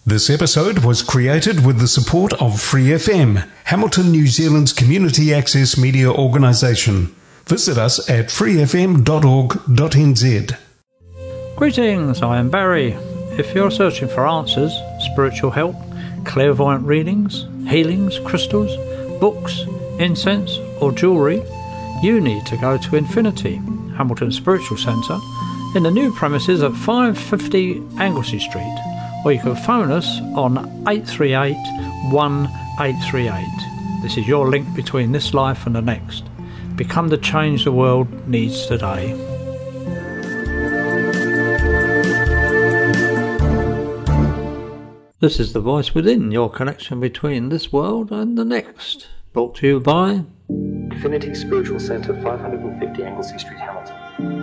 This episode was created with the support of Free FM, Hamilton, New Zealand's community access media organisation. Visit us at freefm.org.nz. Greetings, I am Barry. If you're searching for answers, spiritual help, clairvoyant readings, healings, crystals, books, incense or jewellery, you need to go to Infinity, Hamilton Spiritual Centre, in the new premises at 550 Anglesey Street, or you can phone us on 838 1838. This is your link between this life and the next. Become the change the world needs today. This is the voice within, your connection between this world and the next. Brought to you by Infinity Spiritual Centre, 550 Anglesey Street, Hamilton.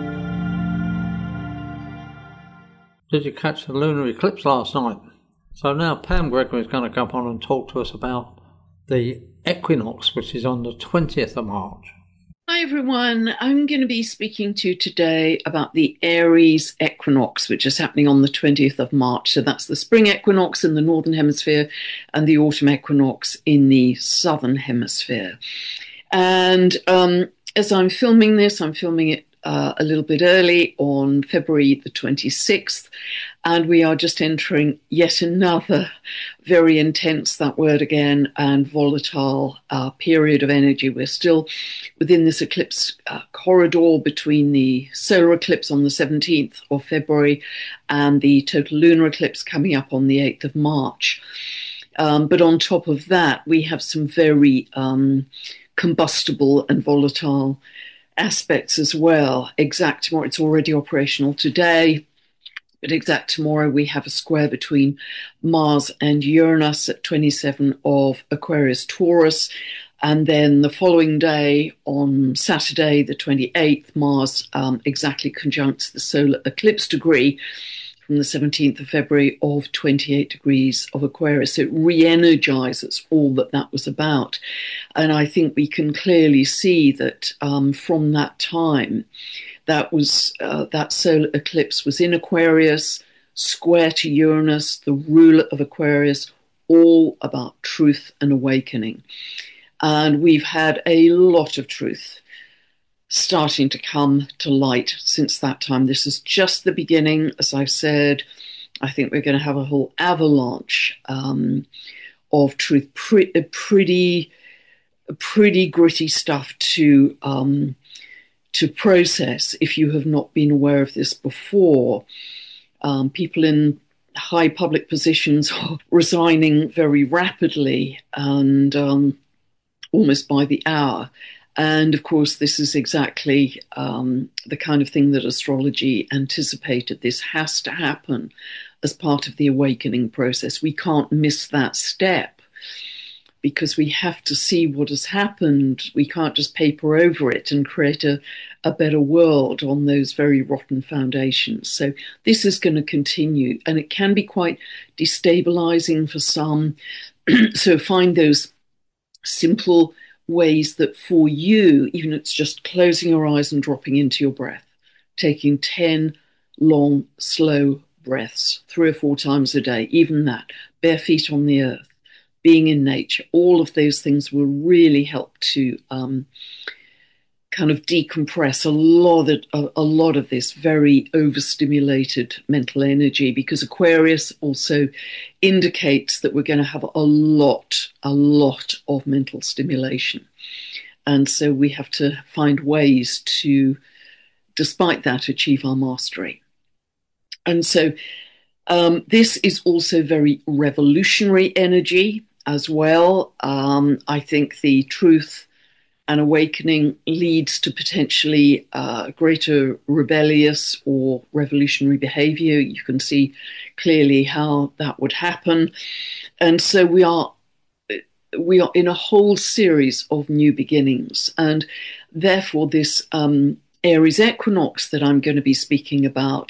Did you catch the lunar eclipse last night? So now Pam Gregory is going to come on and talk to us about the equinox, which is on the 20th of March. Hi everyone, I'm going to be speaking to you today about the Aries equinox, which is happening on the 20th of March. So that's the spring equinox in the northern hemisphere and the autumn equinox in the southern hemisphere. And as I'm filming this, I'm filming it a little bit early on February the 26th, and we are just entering yet another very intense, that word again, and volatile period of energy. We're still within this eclipse corridor between the solar eclipse on the 17th of February and the total lunar eclipse coming up on the 8th of March. But on top of that, we have some very combustible and volatile aspects as well. Exact tomorrow, it's already operational today, but exact tomorrow we have a square between Mars and Uranus at 27 of Aquarius Taurus, and then the following day on Saturday the 28th, Mars exactly conjuncts the solar eclipse degree from the 17th of February of 28 degrees of Aquarius. It re-energizes all that was about. And I think we can clearly see that from that time, that solar eclipse was in Aquarius, square to Uranus, the ruler of Aquarius, all about truth and awakening. And we've had a lot of truth starting to come to light since that time. This is just the beginning. As I've said, I think we're going to have a whole avalanche of truth, pretty gritty stuff to process if you have not been aware of this before. People in high public positions are resigning very rapidly and almost by the hour. And of course, this is exactly the kind of thing that astrology anticipated. This has to happen as part of the awakening process. We can't miss that step because we have to see what has happened. We can't just paper over it and create a better world on those very rotten foundations. So this is going to continue, and it can be quite destabilizing for some. So find those simple ways that for you, even if it's just closing your eyes and dropping into your breath, taking 10 long, slow breaths 3 or 4 times a day, even that, bare feet on the earth, being in nature, all of those things will really help to kind of decompress a lot of this very overstimulated mental energy, because Aquarius also indicates that we're going to have a lot of mental stimulation. And so we have to find ways to, despite that, achieve our mastery. And so this is also very revolutionary energy as well. I think the truth and awakening leads to potentially greater rebellious or revolutionary behavior. You can see clearly how that would happen. And so we are in a whole series of new beginnings. And therefore this Aries equinox that I'm going to be speaking about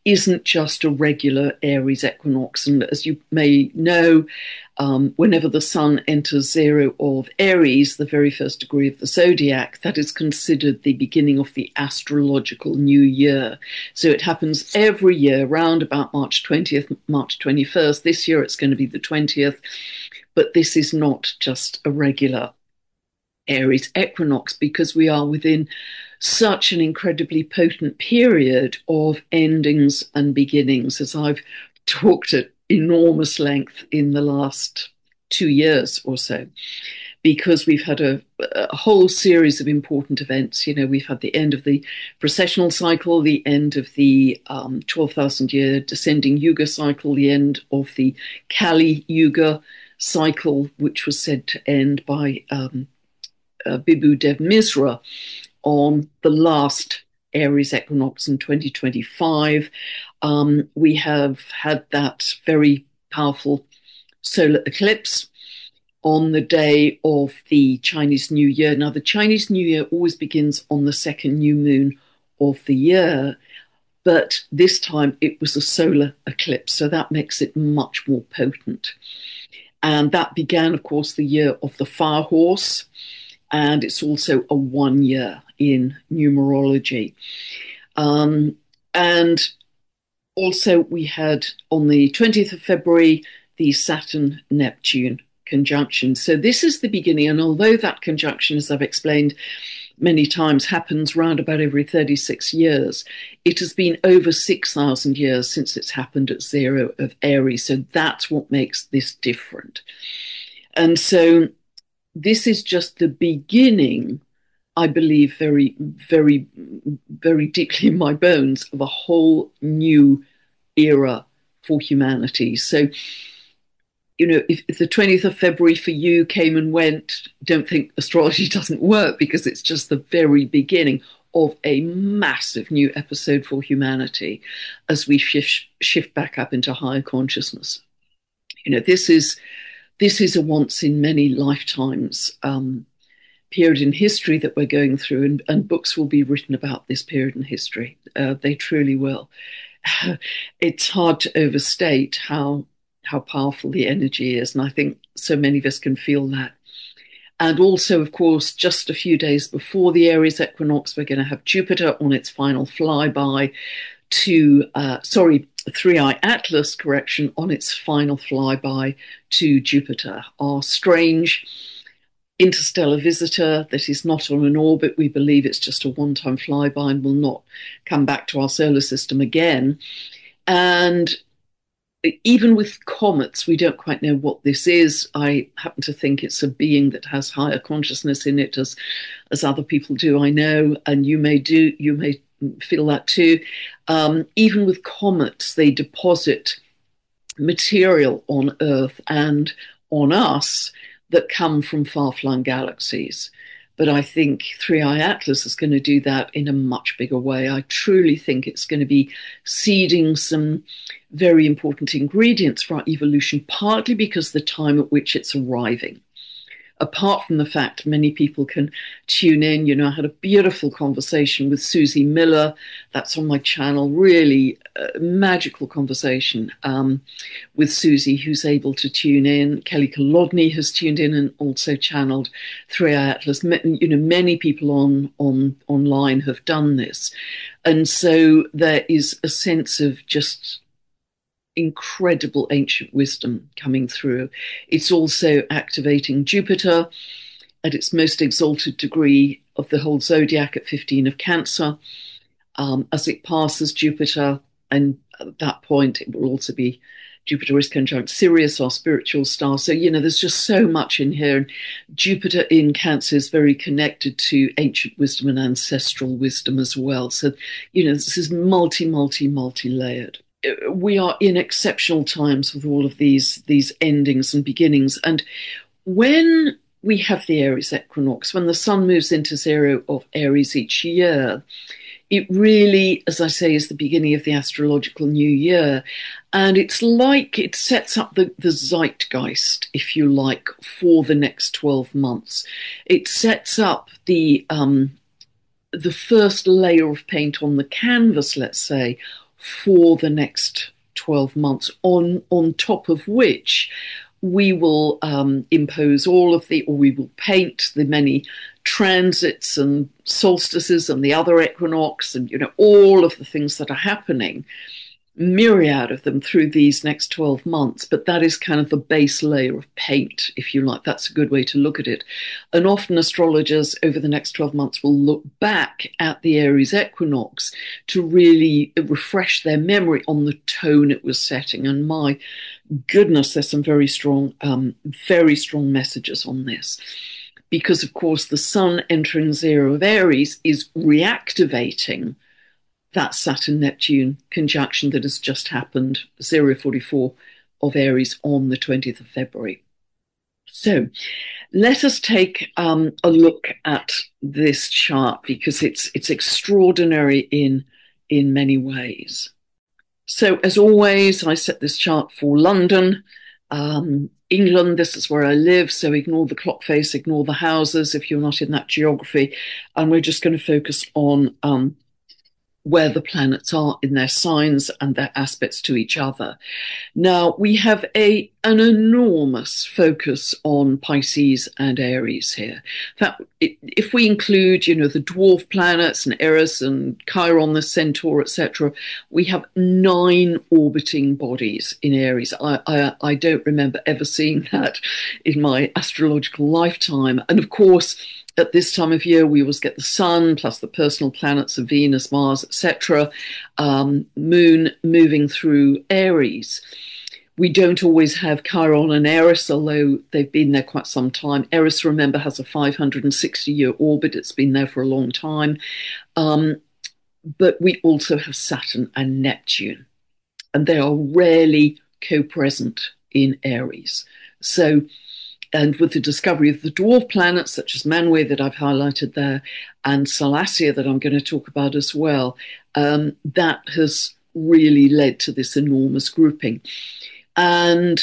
isn't just a regular Aries equinox. And as you may know, whenever the sun enters zero of Aries, the very first degree of the zodiac, that is considered the beginning of the astrological new year. So it happens every year, round about March 20th, March 21st. This year it's going to be the 20th, but this is not just a regular Aries equinox, because we are within such an incredibly potent period of endings and beginnings, as I've talked at enormous length in the last 2 years or so, because we've had a whole series of important events. You know, we've had the end of the precessional cycle, the end of the 12,000 year descending Yuga cycle, the end of the Kali Yuga cycle, which was said to end by Bibhu Dev Misra on the last Aries equinox in 2025. We have had that very powerful solar eclipse on the day of the Chinese New Year. Now, the Chinese New Year always begins on the second new moon of the year, but this time it was a solar eclipse, so that makes it much more potent. And that began, of course, the year of the fire horse, and it's also a 1 year in numerology. And also we had on the 20th of February, the Saturn-Neptune conjunction. So this is the beginning, and although that conjunction, as I've explained many times, happens round about every 36 years, it has been over 6,000 years since it's happened at zero of Aries. So that's what makes this different. And so this is just the beginning, I believe, very, very, very deeply in my bones, of a whole new era for humanity. So, you know, if the 20th of February for you came and went, don't think astrology doesn't work, because it's just the very beginning of a massive new episode for humanity as we shift back up into higher consciousness. You know, this is a once in many lifetimes period in history that we're going through, and books will be written about this period in history. They truly will. It's hard to overstate how powerful the energy is, and I think so many of us can feel that. And also, of course, just a few days before the Aries equinox, we're going to have Jupiter on its final flyby to, Three-Eye Atlas, correction, on its final flyby to Jupiter, our strange interstellar visitor that is not on an orbit. We believe it's just a one-time flyby and will not come back to our solar system again. And even with comets, we don't quite know what this is. I happen to think it's a being that has higher consciousness in it, as other people do, I know, and you may feel that too. Even with comets, they deposit material on Earth and on us that come from far-flung galaxies. But I think Three-Eye Atlas is going to do that in a much bigger way. I truly think it's going to be seeding some very important ingredients for our evolution, partly because the time at which it's arriving. Apart from the fact many people can tune in, you know, I had a beautiful conversation with Susie Miller. That's on my channel, really magical conversation with Susie, who's able to tune in. Kelly Kolodny has tuned in and also channeled Three-Eye Atlas. You know, many people online have done this. And so there is a sense of just incredible ancient wisdom coming through. It's also activating Jupiter at its most exalted degree of the whole zodiac at 15 of Cancer. As it passes Jupiter, and at that point it will also be, Jupiter is conjunct Sirius, our spiritual star. So, you know, there's just so much in here. Jupiter in Cancer is very connected to ancient wisdom and ancestral wisdom as well. So, you know, this is multi-layered. We are in exceptional times with all of these endings and beginnings. And when we have the Aries equinox, when the sun moves into zero of Aries each year, it really, as I say, is the beginning of the astrological new year. And it's like it sets up the zeitgeist, if you like, for the next 12 months. It sets up the first layer of paint on the canvas, let's say, for the next 12 months, on top of which we will impose we will paint the many transits and solstices and the other equinox and, all of the things that are happening, myriad of them through these next 12 months. But that is kind of the base layer of paint, if you like. That's a good way to look at it. And often astrologers over the next 12 months will look back at the Aries equinox to really refresh their memory on the tone it was setting. And my goodness, there's some very strong messages on this. Because, of course, the sun entering zero of Aries is reactivating that Saturn-Neptune conjunction that has just happened, 044 of Aries on the 20th of February. So let us take a look at this chart, because it's extraordinary in many ways. So as always, I set this chart for London, England. This is where I live, so ignore the clock face, ignore the houses if you're not in that geography. And we're just going to focus on where the planets are in their signs and their aspects to each other. Now, we have an enormous focus on Pisces and Aries here. In fact, if we include, the dwarf planets and Eris and Chiron, the Centaur, etc., we have 9 orbiting bodies in Aries. I don't remember ever seeing that in my astrological lifetime. And of course, at this time of year, we always get the sun plus the personal planets of Venus, Mars, etc., moon moving through Aries. We don't always have Chiron and Eris, although they've been there quite some time. Eris, remember, has a 560-year orbit. It's been there for a long time. But we also have Saturn and Neptune, and they are rarely co-present in Aries. So, and with the discovery of the dwarf planets, such as Manwe that I've highlighted there, and Salacia that I'm going to talk about as well, that has really led to this enormous grouping. And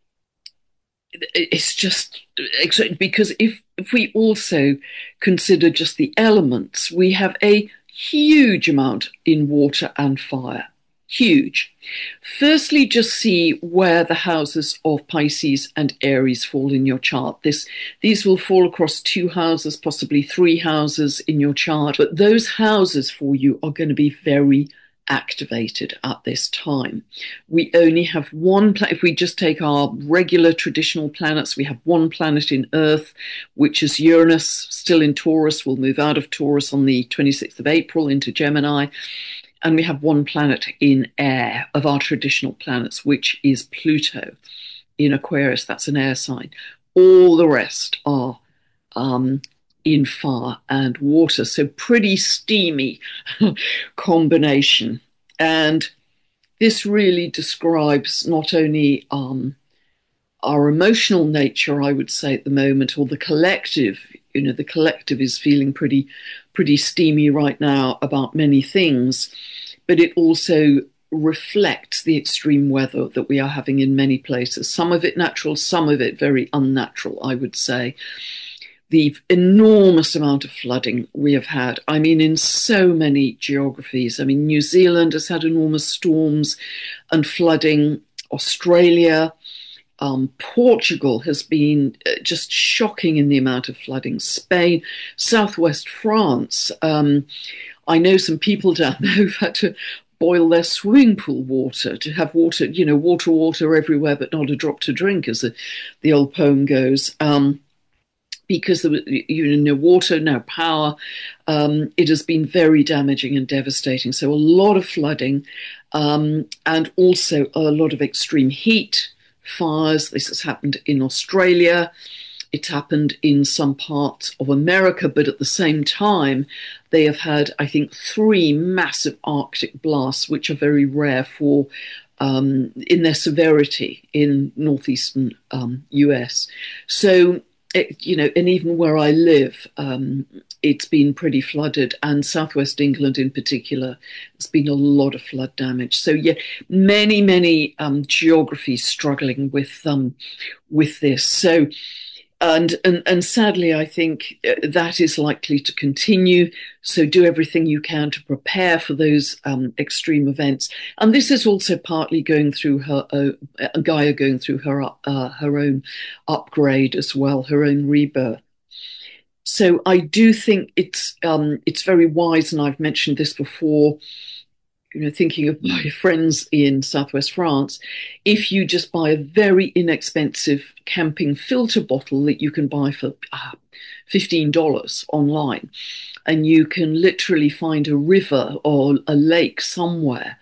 it's just because if we also consider just the elements, we have a huge amount in water and fire. Huge. Firstly, just see where the houses of Pisces and Aries fall in your chart. These will fall across 2 houses, possibly 3 houses in your chart, but those houses for you are going to be very activated at this time. We only have one planet. If we just take our regular traditional planets, we have one planet in Earth, which is Uranus, still in Taurus, will move out of Taurus on the 26th of April into Gemini. And we have one planet in air of our traditional planets, which is Pluto in Aquarius. That's an air sign. All the rest are in fire and water. So pretty steamy combination. And this really describes not only our emotional nature, I would say, at the moment, or the collective. The collective is feeling pretty steamy right now about many things, but it also reflects the extreme weather that we are having in many places. Some of it natural, some of it very unnatural, I would say. The enormous amount of flooding we have had, in so many geographies. New Zealand has had enormous storms and flooding. Australia, Portugal has been just shocking in the amount of flooding. Spain, southwest France. I know some people down there who've had to boil their swimming pool water to have water, water everywhere, but not a drop to drink, as the old poem goes. Because there was, no water, no power. It has been very damaging and devastating. So a lot of flooding, and also a lot of extreme heat. Fires. This has happened in Australia. It's happened in some parts of America, but at the same time, they have had, I think, 3 massive Arctic blasts, which are very rare for in their severity in northeastern US. So, and even where I live, it's been pretty flooded, and southwest England in particular, there's been a lot of flood damage. So yeah, many geographies struggling with this. So And sadly, I think that is likely to continue. So do everything you can to prepare for those extreme events. And this is also partly going through Gaia going through her own upgrade as well, her own rebirth. So I do think it's very wise, and I've mentioned this before. Thinking of my friends in Southwest France, if you just buy a very inexpensive camping filter bottle that you can buy for $15 online, and you can literally find a river or a lake somewhere,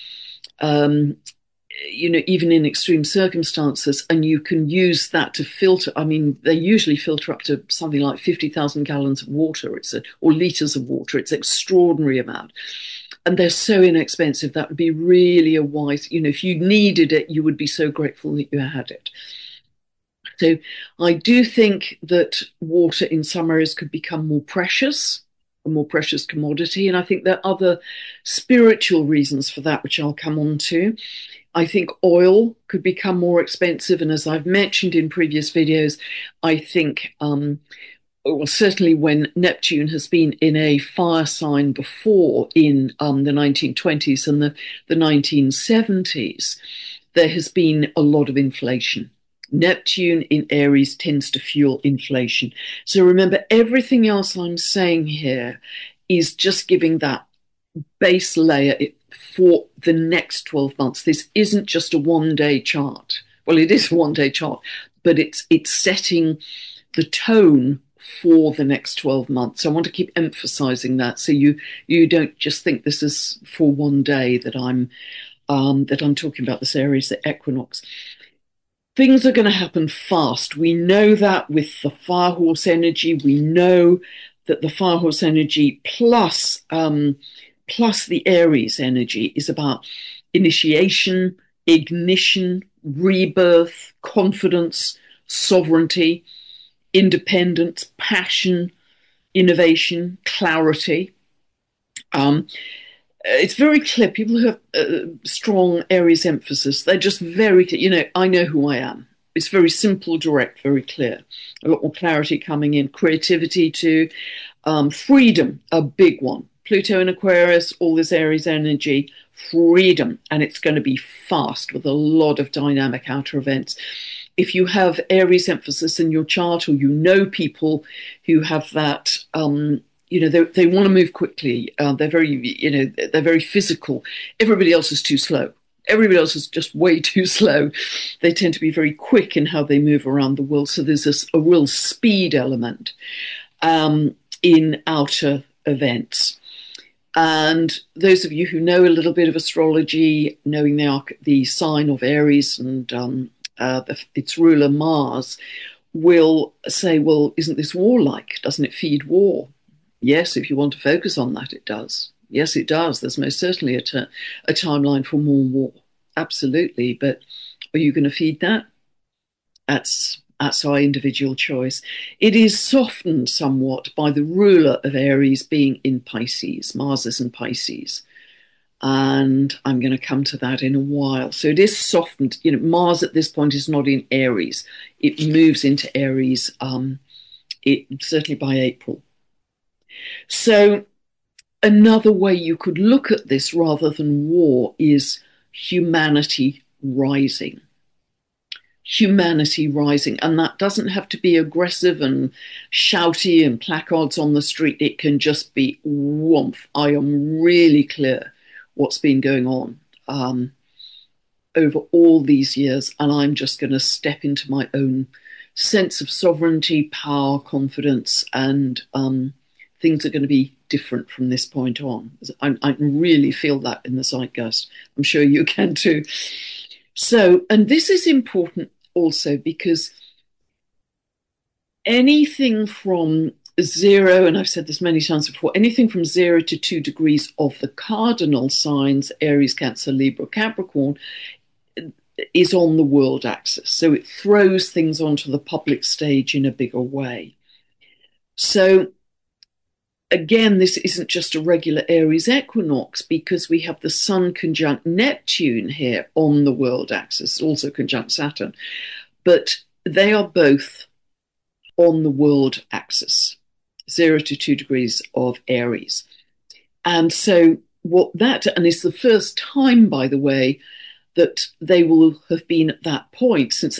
even in extreme circumstances, and you can use that to filter. I mean, they usually filter up to something like 50,000 gallons of water, or liters of water. It's an extraordinary amount. And they're so inexpensive. That would be really a wise, if you needed it, you would be so grateful that you had it. So I do think that water in some areas could become more precious, a more precious commodity. And I think there are other spiritual reasons for that, which I'll come on to. I think oil could become more expensive. And as I've mentioned in previous videos, I think well, certainly when Neptune has been in a fire sign before in the 1920s and the 1970s, there has been a lot of inflation. Neptune in Aries tends to fuel inflation. So remember, everything else I'm saying here is just giving that base layer for the next 12 months. This isn't just a one-day chart. Well, it is a one-day chart, but it's setting the tone for the next 12 months. So I want to keep emphasizing that, so you don't just think this is for one day that I'm talking about this Aries, the equinox. Things are going to happen fast. We know that with the Firehorse energy. We know that the Firehorse energy plus the Aries energy is about initiation, ignition, rebirth, confidence, sovereignty, independence, passion, innovation, clarity. It's very clear. People who have strong Aries emphasis, they're just very, I know who I am. It's very simple, direct, very clear. A lot more clarity coming in. Creativity too. Freedom, a big one. Pluto in Aquarius, all this Aries energy, freedom. And it's going to be fast with a lot of dynamic outer events. If you have Aries emphasis in your chart, or people who have that, they want to move quickly. They're very physical. Everybody else is too slow. Everybody else is just way too slow. They tend to be very quick in how they move around the world. So there's a real speed element in outer events. And those of you who know a little bit of astrology, knowing the sign of Aries and its ruler Mars, will say, well, isn't this warlike? Doesn't it feed war? Yes, if you want to focus on that, it does. Yes, it does. There's most certainly a timeline for more war. Absolutely. But are you going to feed that? That's our individual choice. It is softened somewhat by the ruler of Aries being in Pisces. Mars is in Pisces. And I'm going to come to that in a while. So it is softened. Mars at this point is not in Aries. It moves into Aries certainly by April. So another way you could look at this rather than war is humanity rising. Humanity rising. And that doesn't have to be aggressive and shouty and placards on the street. It can just be warmth. I am really clear what's been going on over all these years, and I'm just going to step into my own sense of sovereignty, power, confidence, and things are going to be different from this point on. I really feel that in the zeitgeist. I'm sure you can too. So, and this is important also because anything from 0, and I've said this many times before, anything from 0 to 2 degrees of the cardinal signs, Aries, Cancer, Libra, Capricorn, is on the world axis. So it throws things onto the public stage in a bigger way. So again, this isn't just a regular Aries equinox because we have the Sun conjunct Neptune here on the world axis, also conjunct Saturn. But they are both on the world axis, 0 to 2 degrees of Aries. And so and it's the first time, by the way, that they will have been at that point since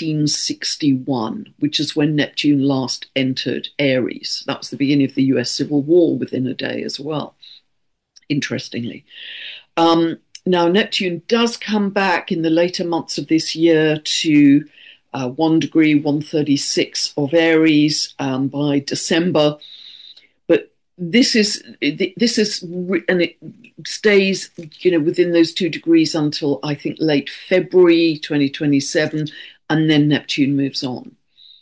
1861, which is when Neptune last entered Aries. That was the beginning of the US Civil War within a day as well, interestingly. Now, Neptune does come back in the later months of this year to 1 degree 136 of Aries by December. But this is, and it stays, within those 2 degrees until I think late February 2027, and then Neptune moves on.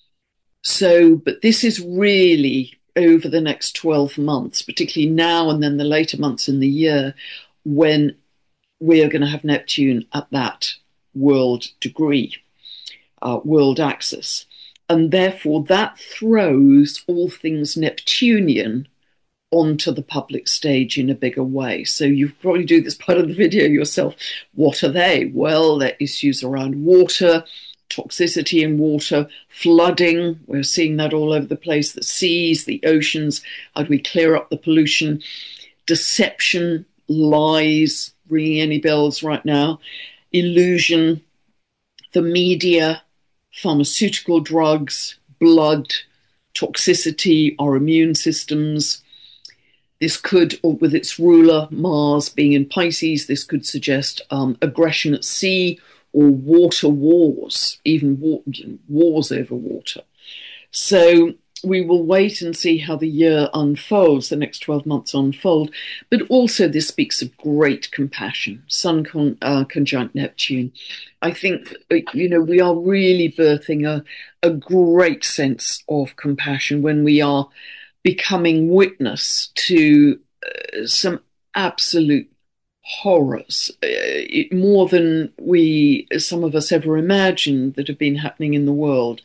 So, but this is really over the next 12 months, particularly now and then the later months in the year, when we are going to have Neptune at that world degree, world axis. And therefore that throws all things Neptunian onto the public stage in a bigger way. So you probably do this part of the video yourself. What are they? Well, they're issues around water, toxicity in water, flooding. We're seeing that all over the place, the seas, the oceans. How do we clear up the pollution? Deception, lies, ringing any bells right now, illusion, the media, pharmaceutical drugs, blood, toxicity, our immune systems. This could, or with its ruler, Mars, being in Pisces, this could suggest aggression at sea or water wars, even wars over water. So we will wait and see how the year unfolds, the next 12 months unfold. But also this speaks of great compassion, Sun conjunct Neptune. I think, we are really birthing a great sense of compassion when we are becoming witness to some absolute horrors, more than some of us ever imagined, that have been happening in the world.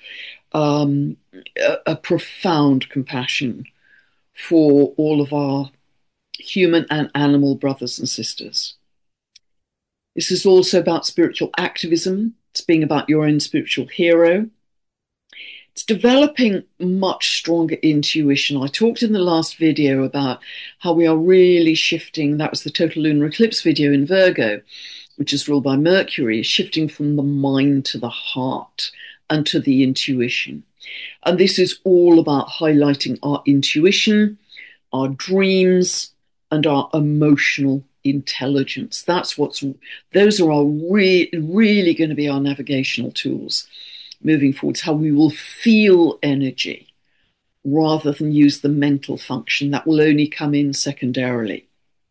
A profound compassion for all of our human and animal brothers and sisters. This is also about spiritual activism. It's being about your own spiritual hero. It's developing much stronger intuition. I talked in the last video about how we are really shifting. That was the total lunar eclipse video in Virgo, which is ruled by Mercury, shifting from the mind to the heart and to the intuition. And this is all about highlighting our intuition, our dreams, and our emotional intelligence. Those are really going to be our navigational tools moving forwards, how we will feel energy rather than use the mental function. That will only come in secondarily.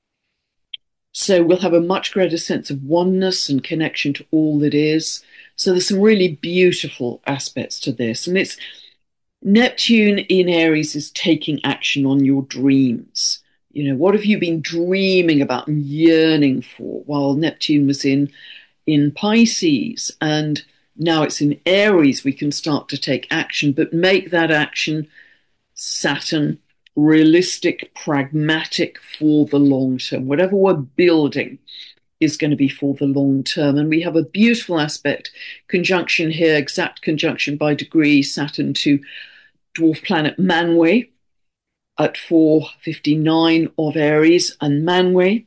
So we'll have a much greater sense of oneness and connection to all that is. So there's some really beautiful aspects to this. And it's Neptune in Aries is taking action on your dreams. What have you been dreaming about and yearning for? While Neptune was in Pisces, and now it's in Aries, we can start to take action, but make that action, Saturn, realistic, pragmatic, for the long term. Whatever we're building is going to be for the long term. And we have a beautiful aspect, conjunction here, exact conjunction by degree, Saturn to dwarf planet Manwë at 459 of Aries. And Manwë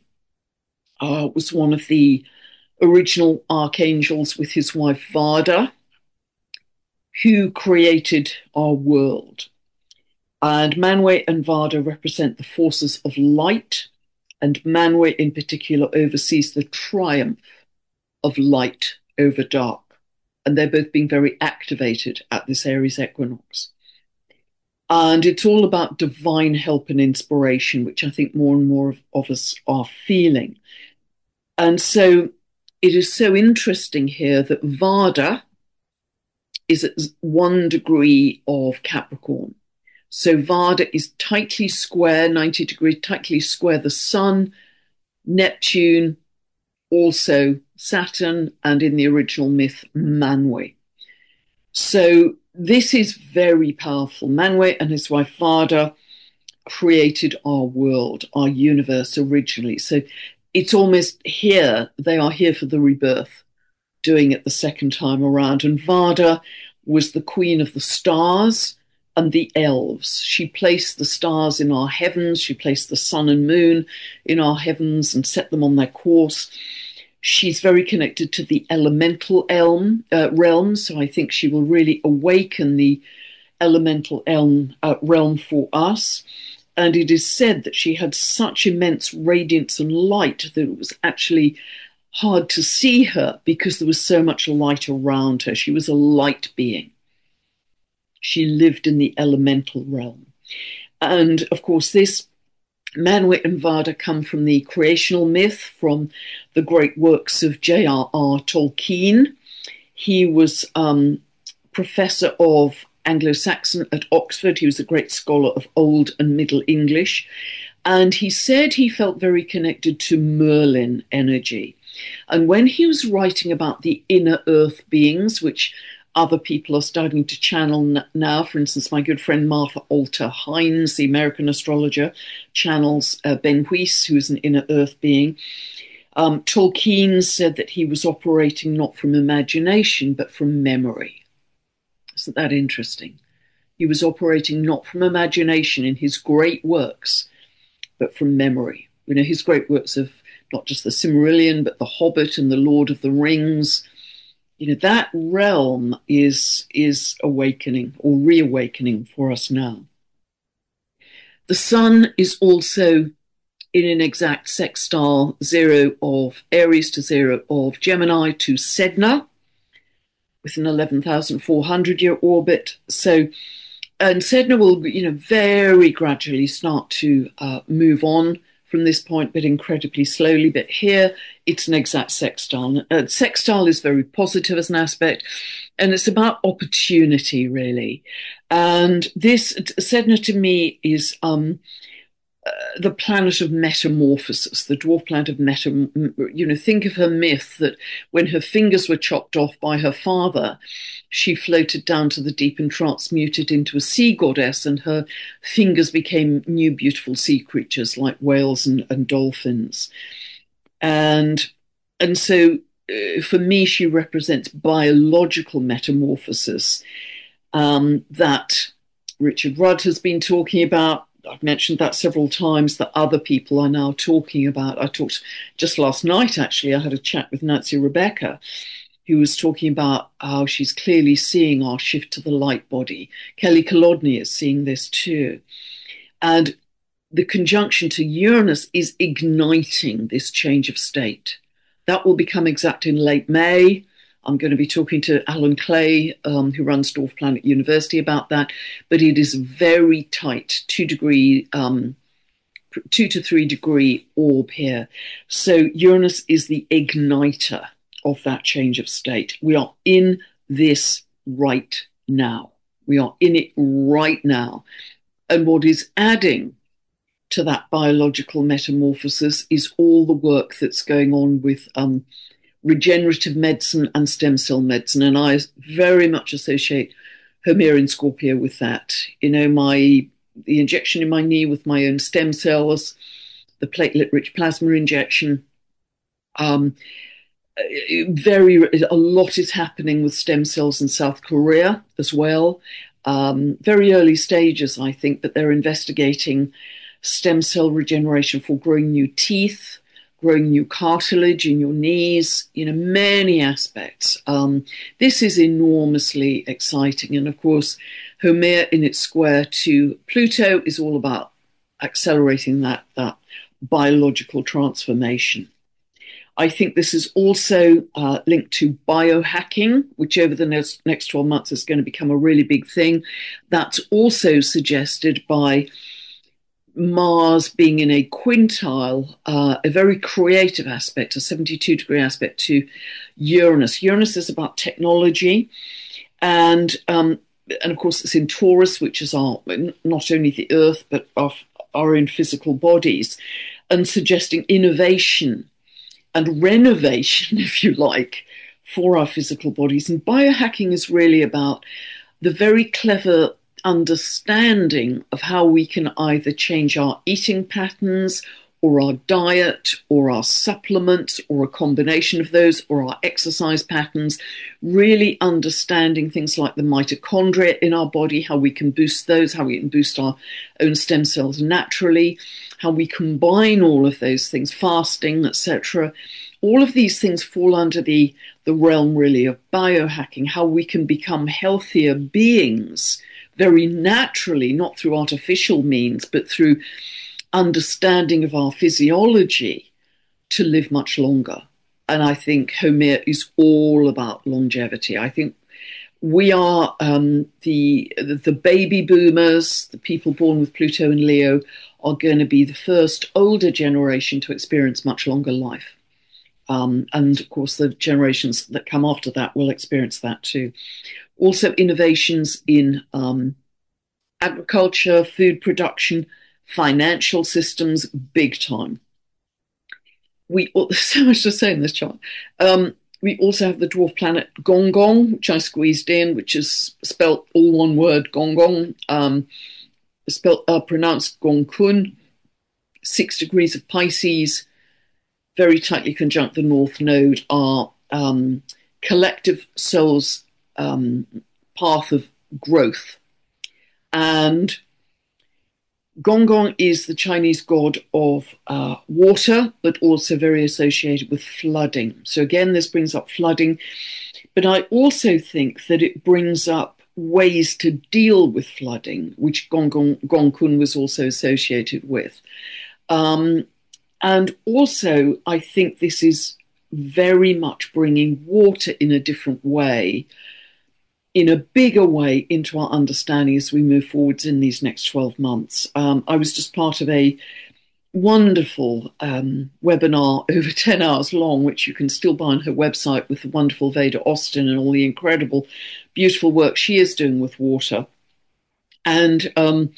was one of the original archangels with his wife Vada, who created our world. And Manwë and Vada represent the forces of light, and Manwë in particular oversees the triumph of light over dark. And they're both being very activated at this Aries equinox. And it's all about divine help and inspiration, which I think more and more of us are feeling. And so it is so interesting here that Vada is at 1 degree of Capricorn. So Vada is tightly square, 90 degrees, tightly square the Sun, Neptune, also Saturn, and in the original myth, Manwë. So this is very powerful. Manwë and his wife Vada created our world, our universe originally. So it's almost here, they are here for the rebirth, doing it the second time around. And Vada was the queen of the stars, and the elves. She placed the stars in our heavens. She placed the sun and moon in our heavens and set them on their course. She's very connected to the elemental realm, so I think she will really awaken the elemental realm for us. And it is said that she had such immense radiance and light that it was actually hard to see her because there was so much light around her. She was a light being. She lived in the elemental realm. And of course, this Manwë and Vada come from the creational myth, from the great works of J.R.R. Tolkien. He was professor of Anglo-Saxon at Oxford. He was a great scholar of Old and Middle English. And he said he felt very connected to Merlin energy. And when he was writing about the inner earth beings, which other people are starting to channel now, for instance, my good friend Martha Alter Hines, the American astrologer, channels Ben Huis, who is an inner earth being. Tolkien said that he was operating not from imagination, but from memory. Isn't that interesting? He was operating not from imagination in his great works, but from memory. You know, his great works of not just the Silmarillion, but the Hobbit and the Lord of the Rings. You know, that realm is awakening or reawakening for us now. The sun is also in an exact sextile 0 of Aries to 0 of Gemini to Sedna, with an 11,400-year orbit. So, and Sedna will, you know, very gradually start to move on from this point, but incredibly slowly. But here, it's an exact sextile. Sextile is very positive as an aspect, and it's about opportunity, really. And this, Sedna to me, is the planet of metamorphosis, the dwarf planet of you know, think of her myth that when her fingers were chopped off by her father, she floated down to the deep and transmuted into a sea goddess, and her fingers became new beautiful sea creatures like whales and dolphins. And so for me, she represents biological metamorphosis that Richard Rudd has been talking about. I've mentioned that several times, that other people are now talking about. I talked just last night, actually, I had a chat with Nancy Rebecca, who was talking about how she's clearly seeing our shift to the light body. Kelly Kolodny is seeing this too. And the conjunction to Uranus is igniting this change of state. That will become exact in late May. I'm going to be talking to Alan Clay, who runs Dwarf Planet University, about that. But it is very tight, 2 to 3 degree orb here. So Uranus is the igniter of that change of state. We are in this right now. We are in it right now. And what is adding to that biological metamorphosis is all the work that's going on with regenerative medicine and stem cell medicine. And I very much associate Hermia in Scorpio with that. You know, the injection in my knee with my own stem cells, the platelet-rich plasma injection. A lot is happening with stem cells in South Korea as well. Very early stages, I think, but they're investigating stem cell regeneration for growing new teeth, growing new cartilage in your knees, you know, many aspects. This is enormously exciting. And of course, Hermia in its square to Pluto is all about accelerating that biological transformation. I think this is also linked to biohacking, which over the next 12 months is going to become a really big thing. That's also suggested by Mars being in a quintile, a very creative aspect, a 72-degree aspect to Uranus. Uranus is about technology, and of course it's in Taurus, which is not only the Earth, but our own physical bodies, and suggesting innovation and renovation, if you like, for our physical bodies. And biohacking is really about the very clever understanding of how we can either change our eating patterns or our diet, or our supplements, or a combination of those, or our exercise patterns, really understanding things like the mitochondria in our body, how we can boost those, how we can boost our own stem cells naturally, how we combine all of those things, fasting, etc. All of these things fall under the realm really of biohacking, how we can become healthier beings very naturally, not through artificial means, but through understanding of our physiology to live much longer. And I think Homer is all about longevity. I think we are the baby boomers, the people born with Pluto and Leo, are going to be the first older generation to experience much longer life. And of course, the generations that come after that will experience that too. Also, innovations in agriculture, food production, financial systems, big time. There's so much to say in this chart. We also have the dwarf planet Gong, which I squeezed in, which is spelt all one word, Gong. Pronounced Gongkun. 6 degrees of Pisces, very tightly conjunct the North Node, are collective souls' path of growth. And Gong is the Chinese god of water, but also very associated with flooding. So again, this brings up flooding. But I also think that it brings up ways to deal with flooding, which Gongkun was also associated with. And also, I think this is very much bringing water in a different way, in a bigger way, into our understanding as we move forwards in these next 12 months. I was just part of a wonderful webinar over 10 hours long, which you can still buy on her website, with the wonderful Veda Austin and all the incredible, beautiful work she is doing with water. And,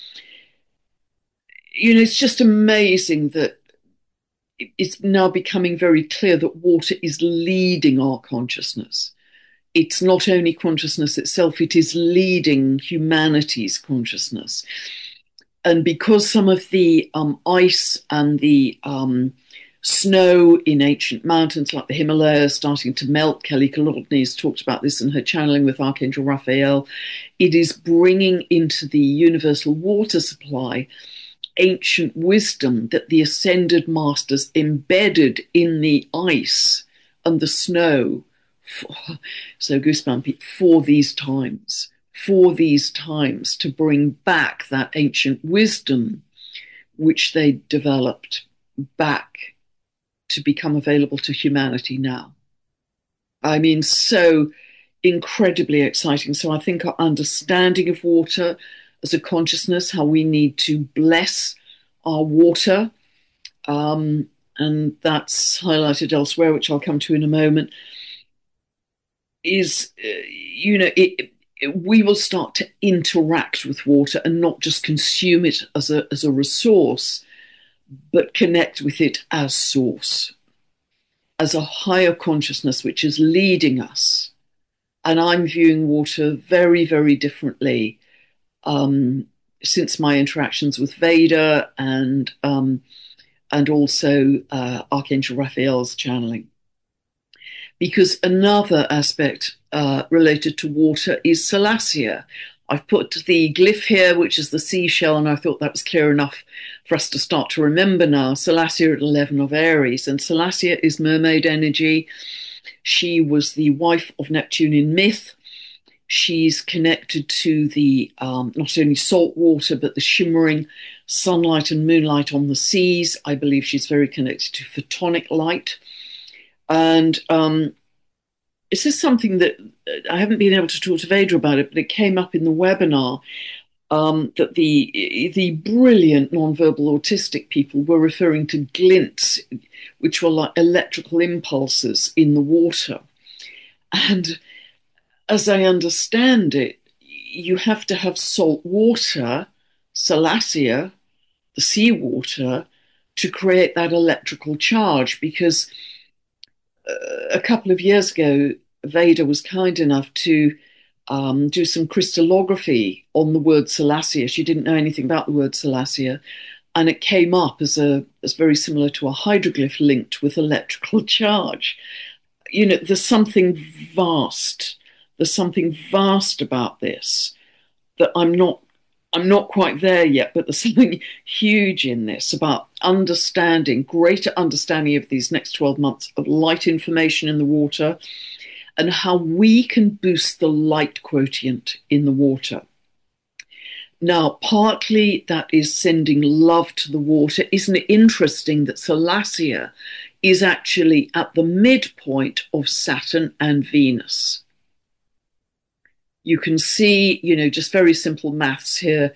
it's just amazing that it's now becoming very clear that water is leading our consciousness. It's not only consciousness itself, it is leading humanity's consciousness. And because some of the ice and the snow in ancient mountains like the Himalayas starting to melt, Kelly Kolodny has talked about this in her channeling with Archangel Raphael, it is bringing into the universal water supply ancient wisdom that the ascended masters embedded in the ice and the snow, so goosebumpy, for these times to bring back that ancient wisdom which they developed back to become available to humanity now. I mean, so incredibly exciting. So I think our understanding of water as a consciousness, how we need to bless our water, and that's highlighted elsewhere, which I'll come to in a moment, is, we will start to interact with water and not just consume it as a resource, but connect with it as source, as a higher consciousness which is leading us. And I'm viewing water very, very differently since my interactions with Veda and also Archangel Raphael's channeling. Because another aspect related to water is Salacia. I've put the glyph here, which is the seashell, and I thought that was clear enough for us to start to remember now. Salacia at 11 of Aries, and Salacia is mermaid energy. She was the wife of Neptune in myth. She's connected to the not only salt water, but the shimmering sunlight and moonlight on the seas. I believe she's very connected to photonic light. And this is something that I haven't been able to talk to Veda about it, but it came up in the webinar that the brilliant nonverbal autistic people were referring to glints, which were like electrical impulses in the water. And as I understand it, you have to have salt water, Salacia, the seawater, to create that electrical charge, because a couple of years ago, Veda was kind enough to do some crystallography on the word Salacia. She didn't know anything about the word Salacia. and it came up as very similar to a hydroglyph linked with electrical charge. There's something vast. There's something vast about this that I'm not quite there yet, but there's something huge in this about greater understanding of these next 12 months of light information in the water and how we can boost the light quotient in the water. Now, partly that is sending love to the water. Isn't it interesting that Salacia is actually at the midpoint of Saturn and Venus? You can see, just very simple maths here.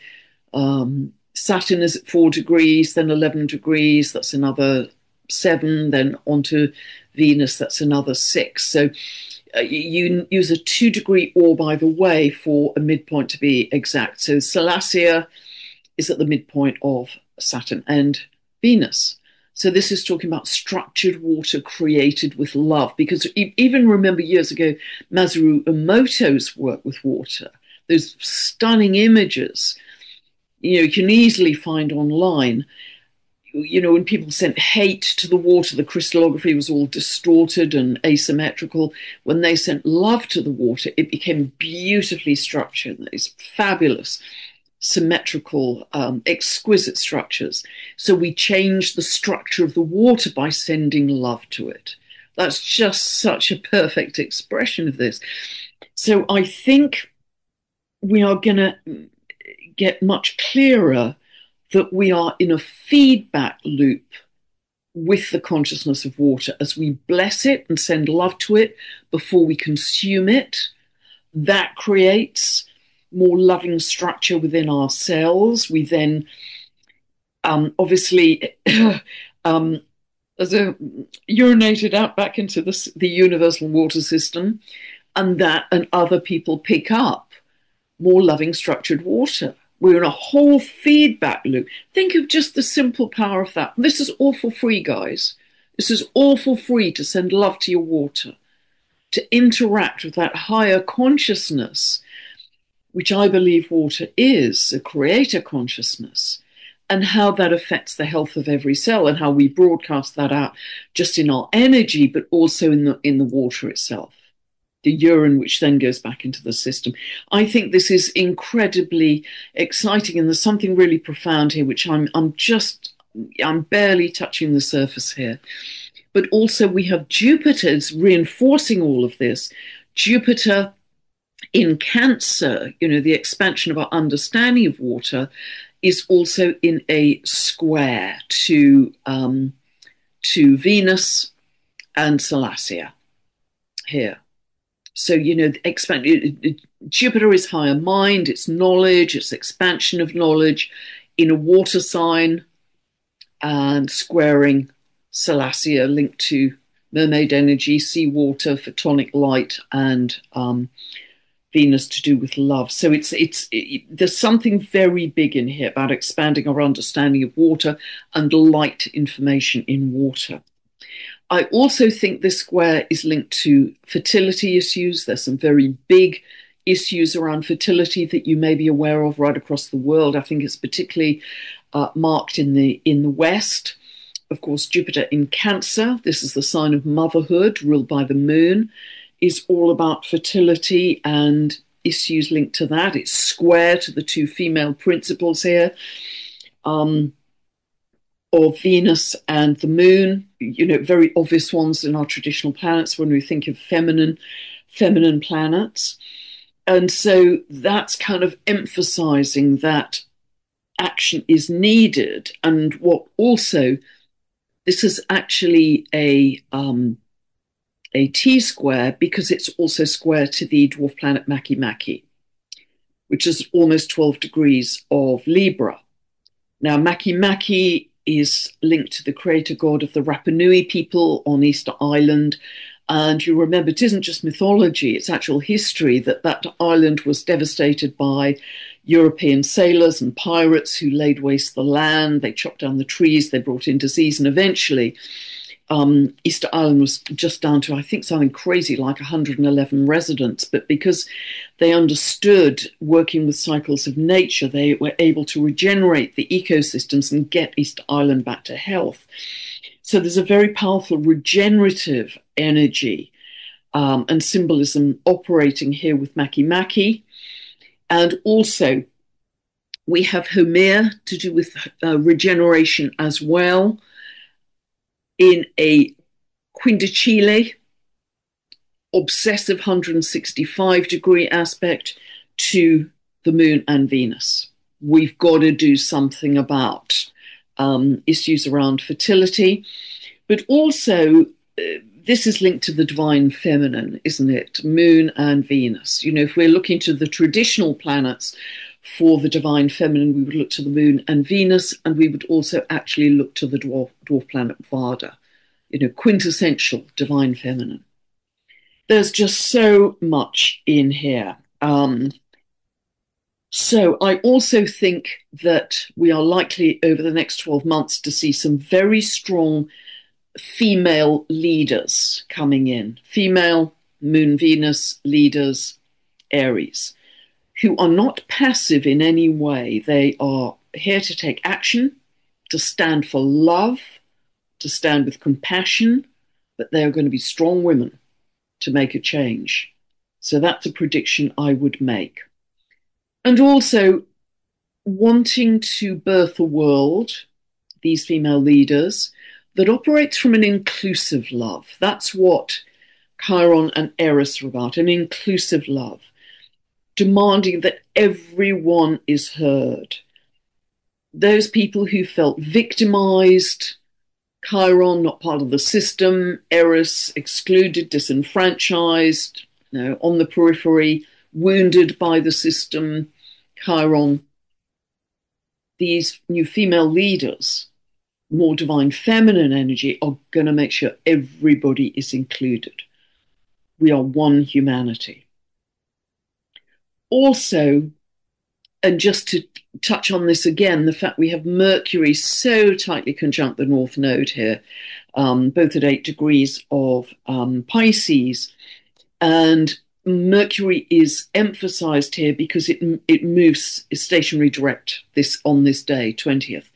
Saturn is at 4 degrees, then 11 degrees, that's another 7, then onto Venus, that's another 6. So you use a 2-degree orb either way for a midpoint to be exact. So Salacia is at the midpoint of Saturn and Venus. So this is talking about structured water created with love, because even remember years ago, Masaru Emoto's work with water, those stunning images, you can easily find online. When people sent hate to the water, the crystallography was all distorted and asymmetrical. When they sent love to the water, it became beautifully structured. These fabulous, symmetrical, exquisite structures. So we changed the structure of the water by sending love to it. That's just such a perfect expression of this. So I think we are going to get much clearer that we are in a feedback loop with the consciousness of water. As we bless it and send love to it before we consume it, that creates more loving structure within our cells. We then obviously urinated out back into the universal water system, and other people pick up more loving structured water. We're in a whole feedback loop. Think of just the simple power of that. This is all for free, guys. This is all for free, to send love to your water, to interact with that higher consciousness, which I believe water is, a creator consciousness, and how that affects the health of every cell and how we broadcast that out just in our energy, but also in the water itself, the urine, which then goes back into the system. I think this is incredibly exciting, and there's something really profound here, which I'm barely touching the surface here. But also we have Jupiter's reinforcing all of this. Jupiter in Cancer, the expansion of our understanding of water, is also in a square to Venus and Salacia here. So, Jupiter is higher mind, it's knowledge, it's expansion of knowledge in a water sign, and squaring Salacia linked to mermaid energy, seawater, photonic light, and Venus to do with love. So there's something very big in here about expanding our understanding of water and light information in water. I also think this square is linked to fertility issues. There's some very big issues around fertility that you may be aware of right across the world. I think it's particularly marked in the West. Of course, Jupiter in Cancer, this is the sign of motherhood, ruled by the moon, is all about fertility and issues linked to that. It's square to the two female principles here of Venus and the moon, very obvious ones in our traditional planets when we think of feminine planets. And so that's kind of emphasizing that action is needed. And what also, this is actually a T-square because it's also square to the dwarf planet Makemake, which is almost 12 degrees of Libra. Now, Makemake is linked to the creator god of the Rapa Nui people on Easter Island. And you remember, it isn't just mythology, it's actual history that island was devastated by European sailors and pirates who laid waste the land. They chopped down the trees, they brought in disease, and eventually Easter Island was just down to, I think, something crazy like 111 residents. But because they understood working with cycles of nature, they were able to regenerate the ecosystems and get Easter Island back to health. So there's a very powerful regenerative energy and symbolism operating here with Makemake. And also, we have Haumea to do with regeneration as well in a quindecile, obsessive 165-degree aspect to the Moon and Venus. We've got to do something about issues around fertility, but also this is linked to the divine feminine, isn't it? Moon and Venus. You know, if we're looking to the traditional planets for the divine feminine, we would look to the Moon and Venus, and we would also actually look to the dwarf planet Vada, you know, quintessential divine feminine. There's just so much in here. So I also think that we are likely over the next 12 months to see some very strong female leaders coming in, female Moon Venus leaders, Aries, who are not passive in any way. They are here to take action, to stand for love, to stand with compassion, but they are going to be strong women to make a change. So that's a prediction I would make. And also wanting to birth a world, these female leaders, that operates from an inclusive love. That's what Chiron and Eris are about, an inclusive love, demanding that everyone is heard. Those people who felt victimized, Chiron not part of the system, Eris excluded, disenfranchised, you know, on the periphery, wounded by the system, Chiron. These new female leaders, more divine feminine energy, are going to make sure everybody is included. We are one humanity. Also, and just to touch on this again, the fact we have Mercury so tightly conjunct the North Node here, both at 8 degrees of Pisces, and Mercury is emphasized here because it moves stationary direct on this day, 20th.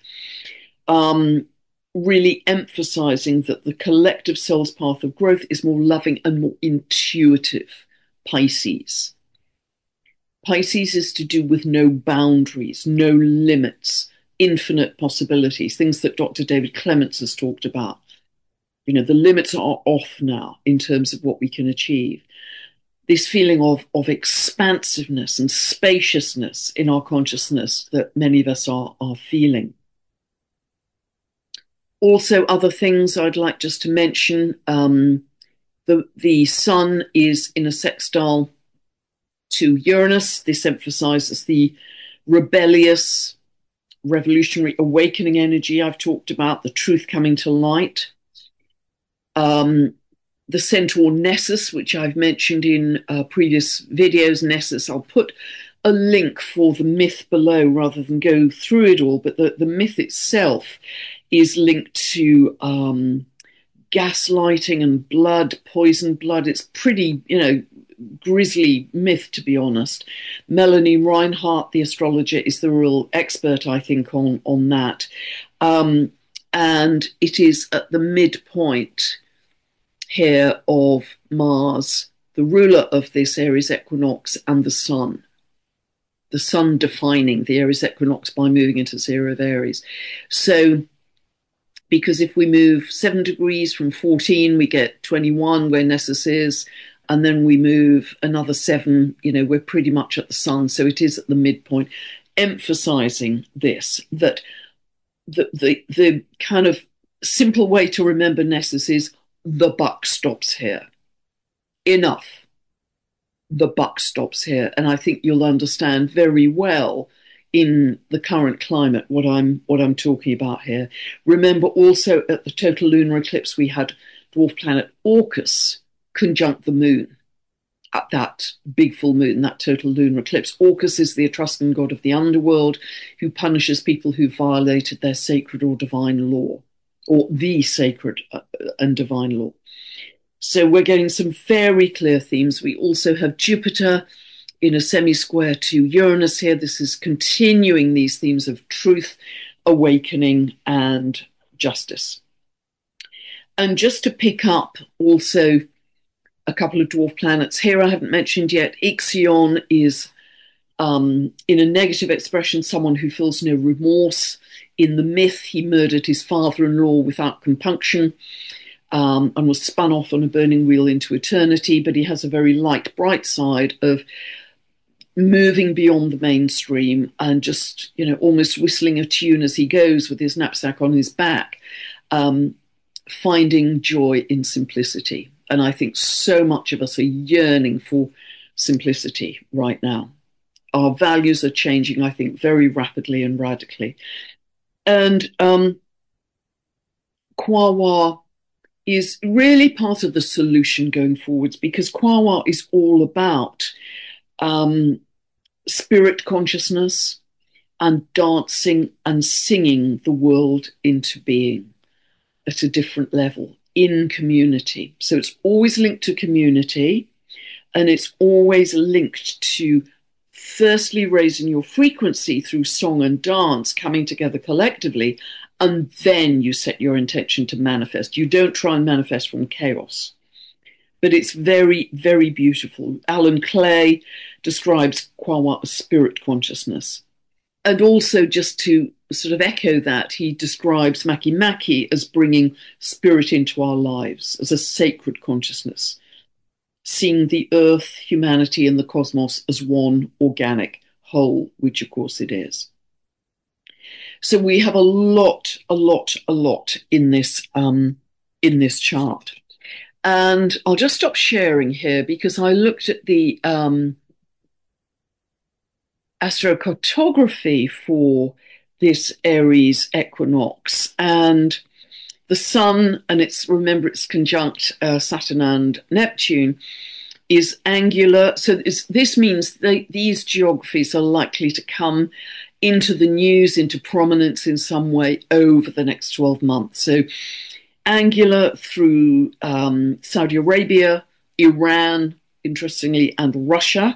Really emphasizing that the collective soul's path of growth is more loving and more intuitive, Pisces. Pisces is to do with no boundaries, no limits, infinite possibilities, things that Dr. David Clements has talked about. You know, the limits are off now in terms of what we can achieve. This feeling of expansiveness and spaciousness in our consciousness that many of us are feeling. Also, other things I'd like just to mention, the Sun is in a sextile to Uranus. This emphasizes the rebellious, revolutionary, awakening energy I've talked about, the truth coming to light. The centaur Nessus, which I've mentioned in previous videos, Nessus, I'll put a link for the myth below rather than go through it all, but the myth itself is linked to gaslighting and blood, poisoned blood. It's pretty, you know, grisly myth, to be honest. Melanie Reinhardt, the astrologer, is the real expert, I think, on that. And it is at the midpoint here of Mars, the ruler of this Aries equinox, and the Sun. The Sun defining the Aries equinox by moving into 0 of Aries. So, because if we move 7 degrees from 14, we get 21 where Nessus is, and then we move another 7, you know, we're pretty much at the Sun. So it is at the midpoint, emphasizing this, that the kind of simple way to remember Nessus is the buck stops here. Enough. The buck stops here. And I think you'll understand very well in the current climate what I'm talking about here. Remember also at the total lunar eclipse, we had dwarf planet Orcus conjunct the moon at that big full moon, that total lunar eclipse. Orcus is the Etruscan god of the underworld who punishes people who violated their sacred or divine law. or the sacred and divine law. So we're getting some very clear themes. We also have Jupiter in a semi-square to Uranus here. This is continuing these themes of truth, awakening, and justice. And just to pick up also a couple of dwarf planets here I haven't mentioned yet, Ixion is, in a negative expression, someone who feels no remorse. In the myth, he murdered his father-in-law without compunction, and was spun off on a burning wheel into eternity, but he has a very light, bright side of moving beyond the mainstream and just, almost whistling a tune as he goes with his knapsack on his back, finding joy in simplicity. And I think so much of us are yearning for simplicity right now. Our values are changing, I think, very rapidly and radically. And Kwawa is really part of the solution going forwards, because Kwawa is all about spirit consciousness and dancing and singing the world into being at a different level in community. So it's always linked to community, and it's always linked to firstly raising your frequency through song and dance, coming together collectively, and then you set your intention to manifest. You don't try and manifest from chaos. But it's very, very beautiful. Alan Clay describes Kwawa as spirit consciousness. And also, just to sort of echo that, he describes Maki Maki as bringing spirit into our lives, as a sacred consciousness, seeing the earth, humanity, and the cosmos as one organic whole, which of course it is. So we have a lot in this chart. And I'll just stop sharing here because I looked at the astrocartography for this Aries equinox, and the Sun, and it's conjunct Saturn and Neptune, is angular. So this means these geographies are likely to come into the news, into prominence in some way over the next 12 months. So angular through Saudi Arabia, Iran, interestingly, and Russia.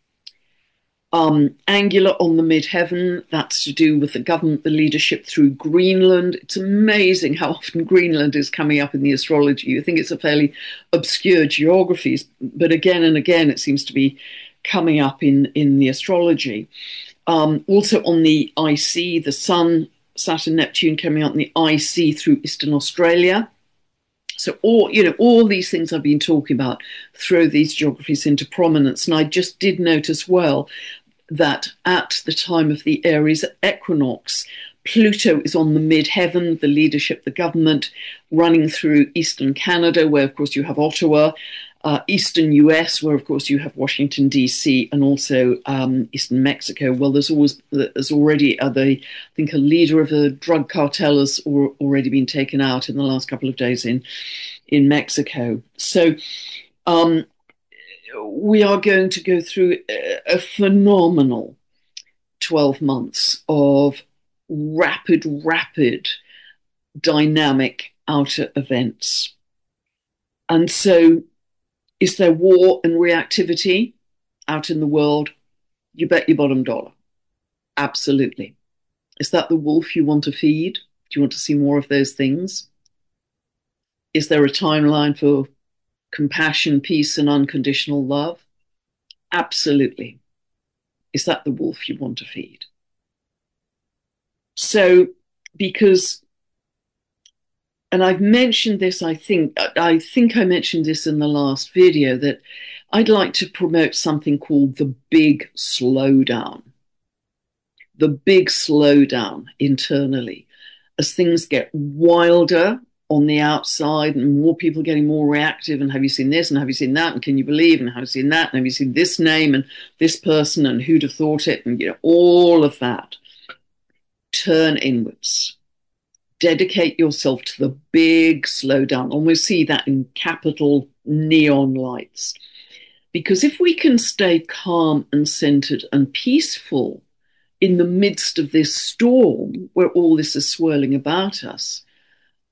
Angular on the midheaven, that's to do with the government, the leadership through Greenland. It's amazing how often Greenland is coming up in the astrology. You think it's a fairly obscure geography, but again and again it seems to be coming up in the astrology. Also on the IC, the Sun, Saturn, Neptune coming out in the IC through Eastern Australia. So all these things I've been talking about throw these geographies into prominence. And I just did note as well that at the time of the Aries equinox, Pluto is on the midheaven, the leadership, the government, running through Eastern Canada, where of course you have Ottawa, Eastern US, where of course you have Washington DC, and also Eastern Mexico. Well, there's already I think a leader of a drug cartel has already been taken out in the last couple of days in Mexico. So we are going to go through a phenomenal 12 months of rapid dynamic outer events. And so is there war and reactivity out in the world? You bet your bottom dollar. Absolutely. Is that the wolf you want to feed? Do you want to see more of those things? Is there a timeline for compassion, peace, and unconditional love? Absolutely. Is that the wolf you want to feed? So, because, and I've mentioned this, I think I mentioned this in the last video, that I'd like to promote something called the big slowdown. The big slowdown internally. As things get wilder on the outside and more people getting more reactive, and have you seen this, and have you seen that, and can you believe, and have you seen that, and have you seen this name and this person, and who'd have thought it, and all of that. Turn inwards. Dedicate yourself to the big slowdown. And we'll see that in capital neon lights. Because if we can stay calm and centered and peaceful in the midst of this storm where all this is swirling about us,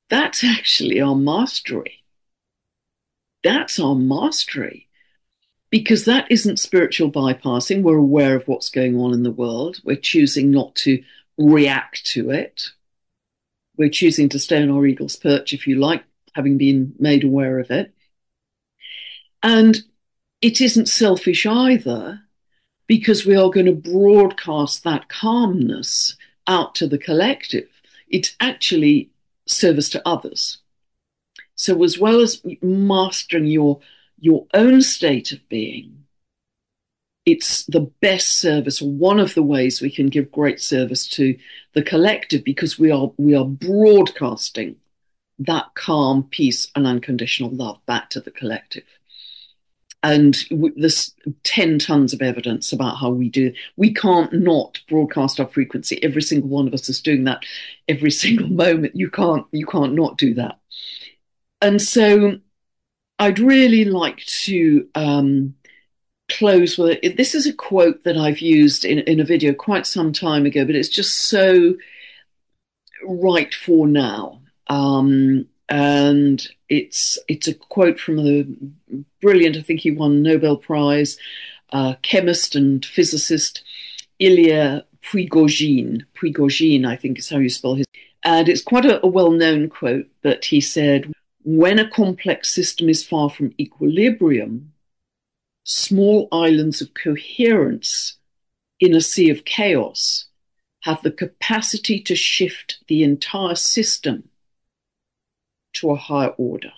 That's actually our mastery. That's our mastery. Because that isn't spiritual bypassing. We're aware of what's going on in the world. We're choosing not to react to it. We're choosing to stay on our eagle's perch, if you like, having been made aware of it. And it isn't selfish either, because we are going to broadcast that calmness out to the collective. It's actually service to others. So as well as mastering your own state of being, it's the best service, or one of the ways we can give great service to the collective, because we are broadcasting that calm, peace, and unconditional love back to the collective. And there's 10 tons of evidence about how we do. We can't not broadcast our frequency. Every single one of us is doing that every single moment. You can't not do that. And so I'd really like to close with it. This is a quote that I've used in a video quite some time ago, but it's just so right for now. And it's a quote from the brilliant, I think he won Nobel Prize, chemist and physicist Ilya Prigogine. Prigogine, I think is how you spell his. And it's quite a well-known quote, but he said, "When a complex system is far from equilibrium, small islands of coherence in a sea of chaos have the capacity to shift the entire system to a higher order."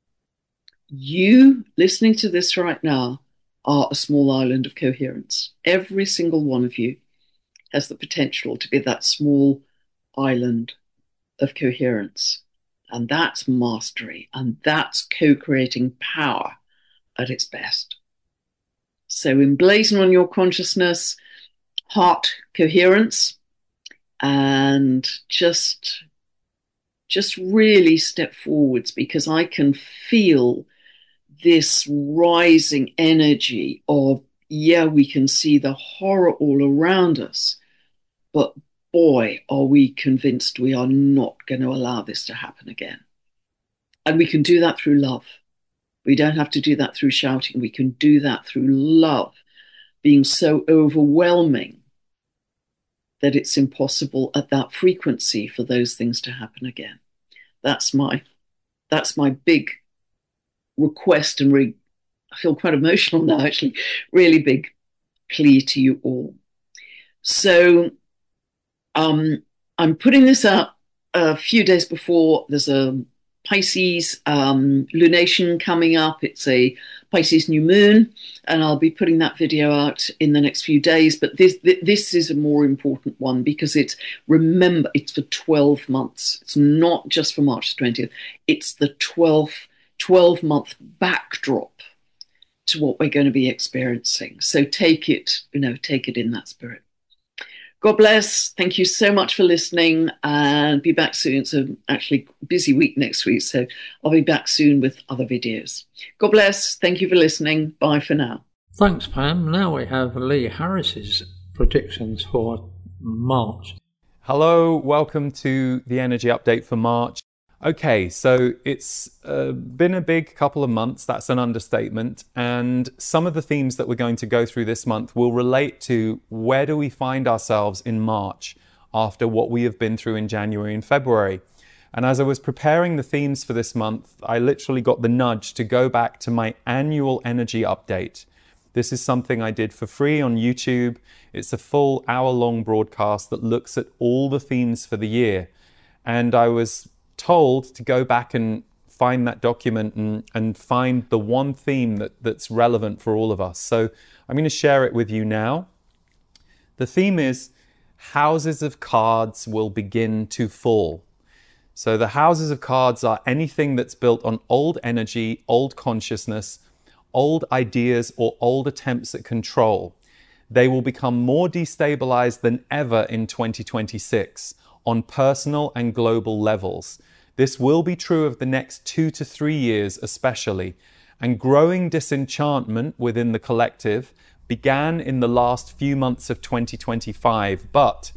You listening to this right now are a small island of coherence. Every single one of you has the potential to be that small island of coherence. And that's mastery, and that's co-creating power at its best. So emblazon on your consciousness, heart coherence, and just really step forwards, because I can feel this rising energy of, yeah, we can see the horror all around us, but boy, are we convinced we are not going to allow this to happen again. And we can do that through love. We don't have to do that through shouting. We can do that through love being so overwhelming that it's impossible at that frequency for those things to happen again. That's my big request, and really, I feel quite emotional now, actually, really big plea to you all. So I'm putting this out a few days before there's a Pisces lunation coming up. It's a Pisces new moon, and I'll be putting that video out in the next few days. But this is a more important one, because it's for 12 months. It's not just for March 20th. It's the 12-month backdrop to what we're going to be experiencing. So take it in that spirit. God bless. Thank you so much for listening, and be back soon. It's actually a busy week next week, so I'll be back soon with other videos. God bless. Thank you for listening. Bye for now. Thanks, Pam. Now we have Lee Harris's predictions for March. Hello, welcome to the energy update for March. Okay, so it's been a big couple of months, that's an understatement, and some of the themes that we're going to go through this month will relate to where do we find ourselves in March after what we have been through in January and February. And as I was preparing the themes for this month, I literally got the nudge to go back to my annual energy update. This is something I did for free on YouTube. It's a full hour-long broadcast that looks at all the themes for the year. And I was told to go back and find that document and find the one theme that's relevant for all of us. So I'm going to share it with you now. The theme is houses of cards will begin to fall. So the houses of cards are anything that's built on old energy, old consciousness, old ideas, or old attempts at control. They will become more destabilized than ever in 2026 on personal and global levels. This will be true of the next 2 to 3 years especially, and growing disenchantment within the collective began in the last few months of 2025, but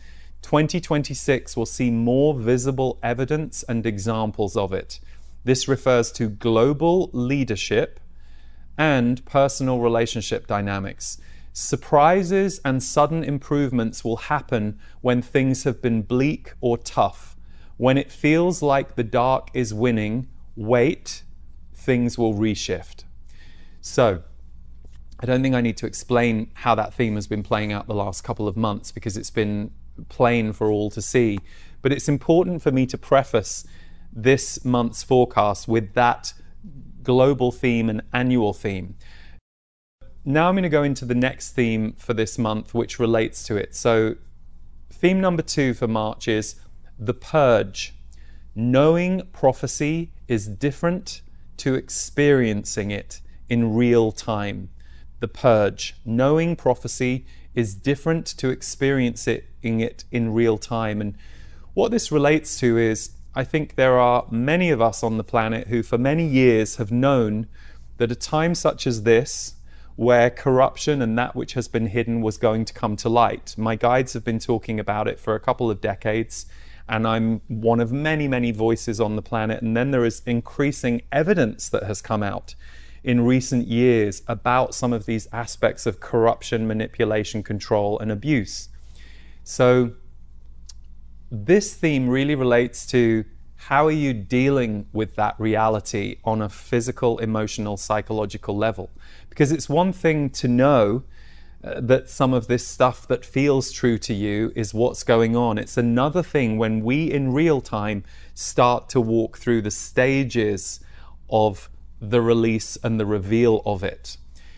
2026 will see more visible evidence and examples of it. This refers to global leadership and personal relationship dynamics. Surprises and sudden improvements will happen when things have been bleak or tough. When it feels like the dark is winning, wait, things will reshift. So, I don't think I need to explain how that theme has been playing out the last couple of months because it's been plain for all to see. But it's important for me to preface this month's forecast with that global theme and annual theme. Now I'm going to go into the next theme for this month, which relates to it. So theme number 2 for March is the purge. Knowing prophecy is different to experiencing it in real time. The purge. Knowing prophecy is different to experiencing it in real time. And what this relates to is, I think there are many of us on the planet who for many years have known that a time such as this, where corruption and that which has been hidden was going to come to light. My guides have been talking about it for a couple of decades, and I'm one of many, many voices on the planet. And then there is increasing evidence that has come out in recent years about some of these aspects of corruption, manipulation, control, and abuse. So this theme really relates to how are you dealing with that reality on a physical, emotional, psychological level? Because it's one thing to know that some of this stuff that feels true to you is what's going on. It's another thing when we in real time start to walk through the stages of the release and the reveal of it.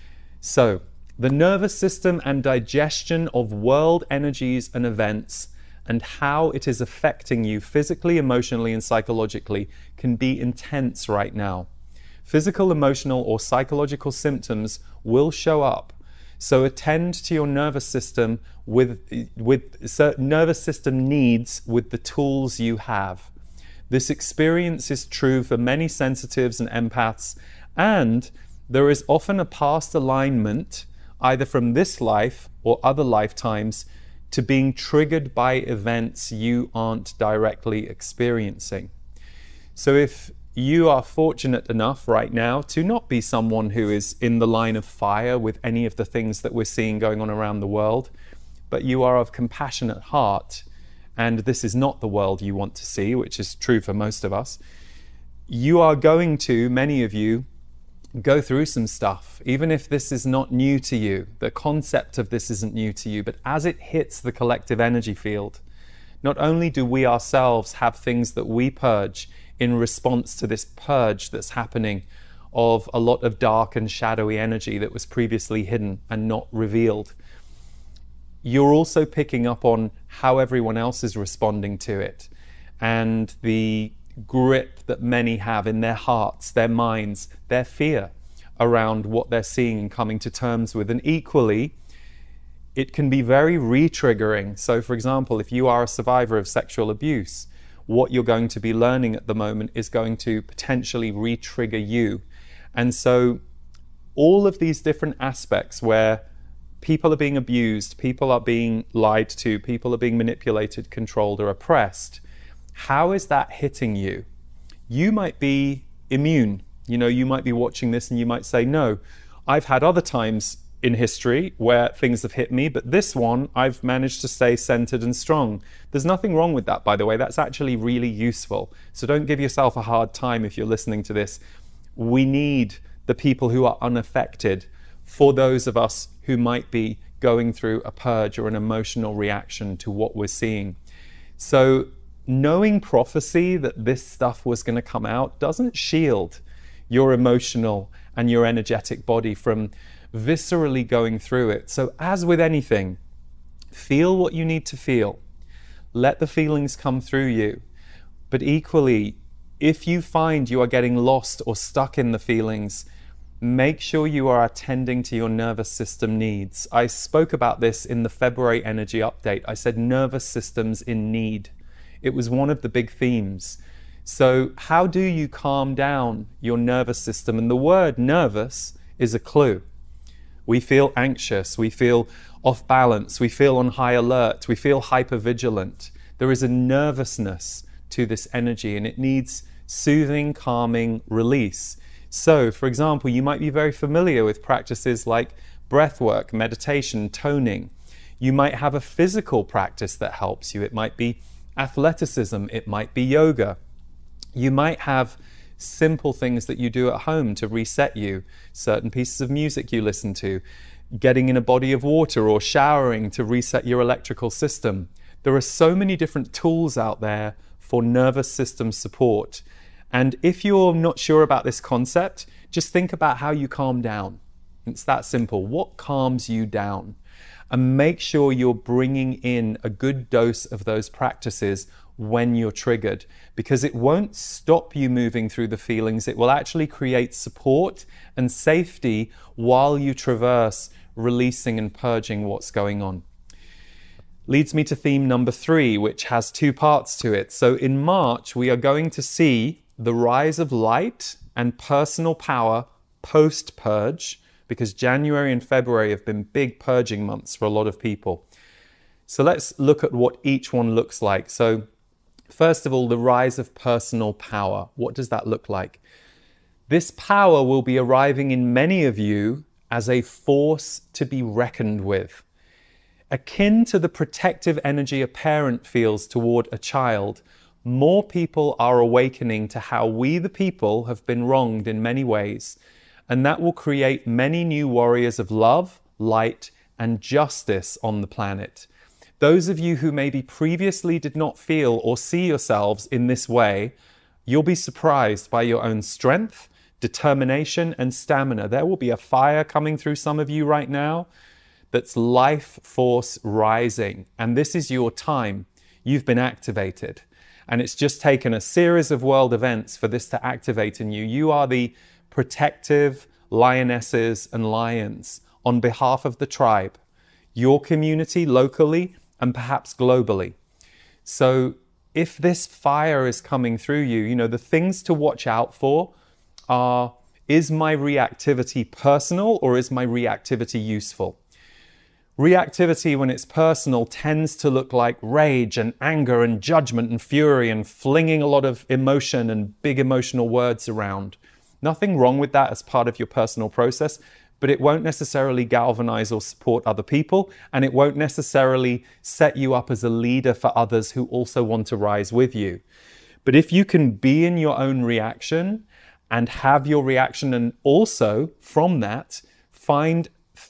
So the nervous system and digestion of world energies and events and how it is affecting you physically, emotionally, and psychologically can be intense right now. Physical, emotional, or psychological symptoms will show up. So attend to your nervous system with nervous system needs with the tools you have. This experience is true for many sensitives and empaths, and there is often a past alignment, either from this life or other lifetimes, to being triggered by events you aren't directly experiencing. So if you are fortunate enough right now to not be someone who is in the line of fire with any of the things that we're seeing going on around the world, but you are of compassionate heart, and this is not the world you want to see, which is true for most of us, you are going to, many of you, go through some stuff, even if this is not new to you. The concept of this isn't new to you, but as it hits the collective energy field, not only do we ourselves have things that we purge in response to this purge that's happening of a lot of dark and shadowy energy that was previously hidden and not revealed, you're also picking up on how everyone else is responding to it and the grip that many have in their hearts, their minds, their fear around what they're seeing and coming to terms with. And equally, it can be very re-triggering. So for example, if you are a survivor of sexual abuse, what you're going to be learning at the moment is going to potentially re-trigger you. And so all of these different aspects where people are being abused, people are being lied to, people are being manipulated, controlled, or oppressed, how is that hitting you? You might be immune. You know, you might be watching this and you might say, no, I've had other times in history where things have hit me, but this one, I've managed to stay centered and strong. There's nothing wrong with that, by the way. That's actually really useful. So don't give yourself a hard time if you're listening to this. We need the people who are unaffected for those of us who might be going through a purge or an emotional reaction to what we're seeing. So knowing prophecy that this stuff was going to come out doesn't shield your emotional and your energetic body from viscerally going through it. So as with anything, feel what you need to feel. Let the feelings come through you. But equally, if you find you are getting lost or stuck in the feelings, make sure you are attending to your nervous system needs. I spoke about this in the February energy update. I said nervous systems in need. It was one of the big themes. So how do you calm down your nervous system? And the word nervous is a clue. We feel anxious, we feel off balance, we feel on high alert, we feel hypervigilant. There is a nervousness to this energy, and it needs soothing, calming release. So, for example, you might be very familiar with practices like breath work, meditation, toning. You might have a physical practice that helps you. It might be athleticism, it might be yoga. You might have simple things that you do at home to reset you, certain pieces of music you listen to, getting in a body of water or showering to reset your electrical system. There are so many different tools out there for nervous system support. And if you're not sure about this concept, just think about how you calm down. It's that simple. What calms you down? And make sure you're bringing in a good dose of those practices when you're triggered, because it won't stop you moving through the feelings. It will actually create support and safety while you traverse releasing and purging what's going on. Leads me to theme number 3, which has 2 parts to it. So in March, we are going to see the rise of light and personal power post-purge, because January and February have been big purging months for a lot of people. So let's look at what each one looks like. So first of all, the rise of personal power. What does that look like? This power will be arriving in many of you as a force to be reckoned with. Akin to the protective energy a parent feels toward a child, more people are awakening to how we, the people, have been wronged in many ways. And that will create many new warriors of love, light, and justice on the planet. Those of you who maybe previously did not feel or see yourselves in this way, you'll be surprised by your own strength, determination, and stamina. There will be a fire coming through some of you right now that's life force rising. And this is your time. You've been activated. And it's just taken a series of world events for this to activate in you. You are the protective lionesses and lions on behalf of the tribe, your community locally and perhaps globally. So if this fire is coming through you, the things to watch out for are, is my reactivity personal or is my reactivity useful? Reactivity, when it's personal, tends to look like rage and anger and judgment and fury and flinging a lot of emotion and big emotional words around. Nothing wrong with that as part of your personal process, but it won't necessarily galvanize or support other people, and it won't necessarily set you up as a leader for others who also want to rise with you. But if you can be in your own reaction and have your reaction, and also from that, find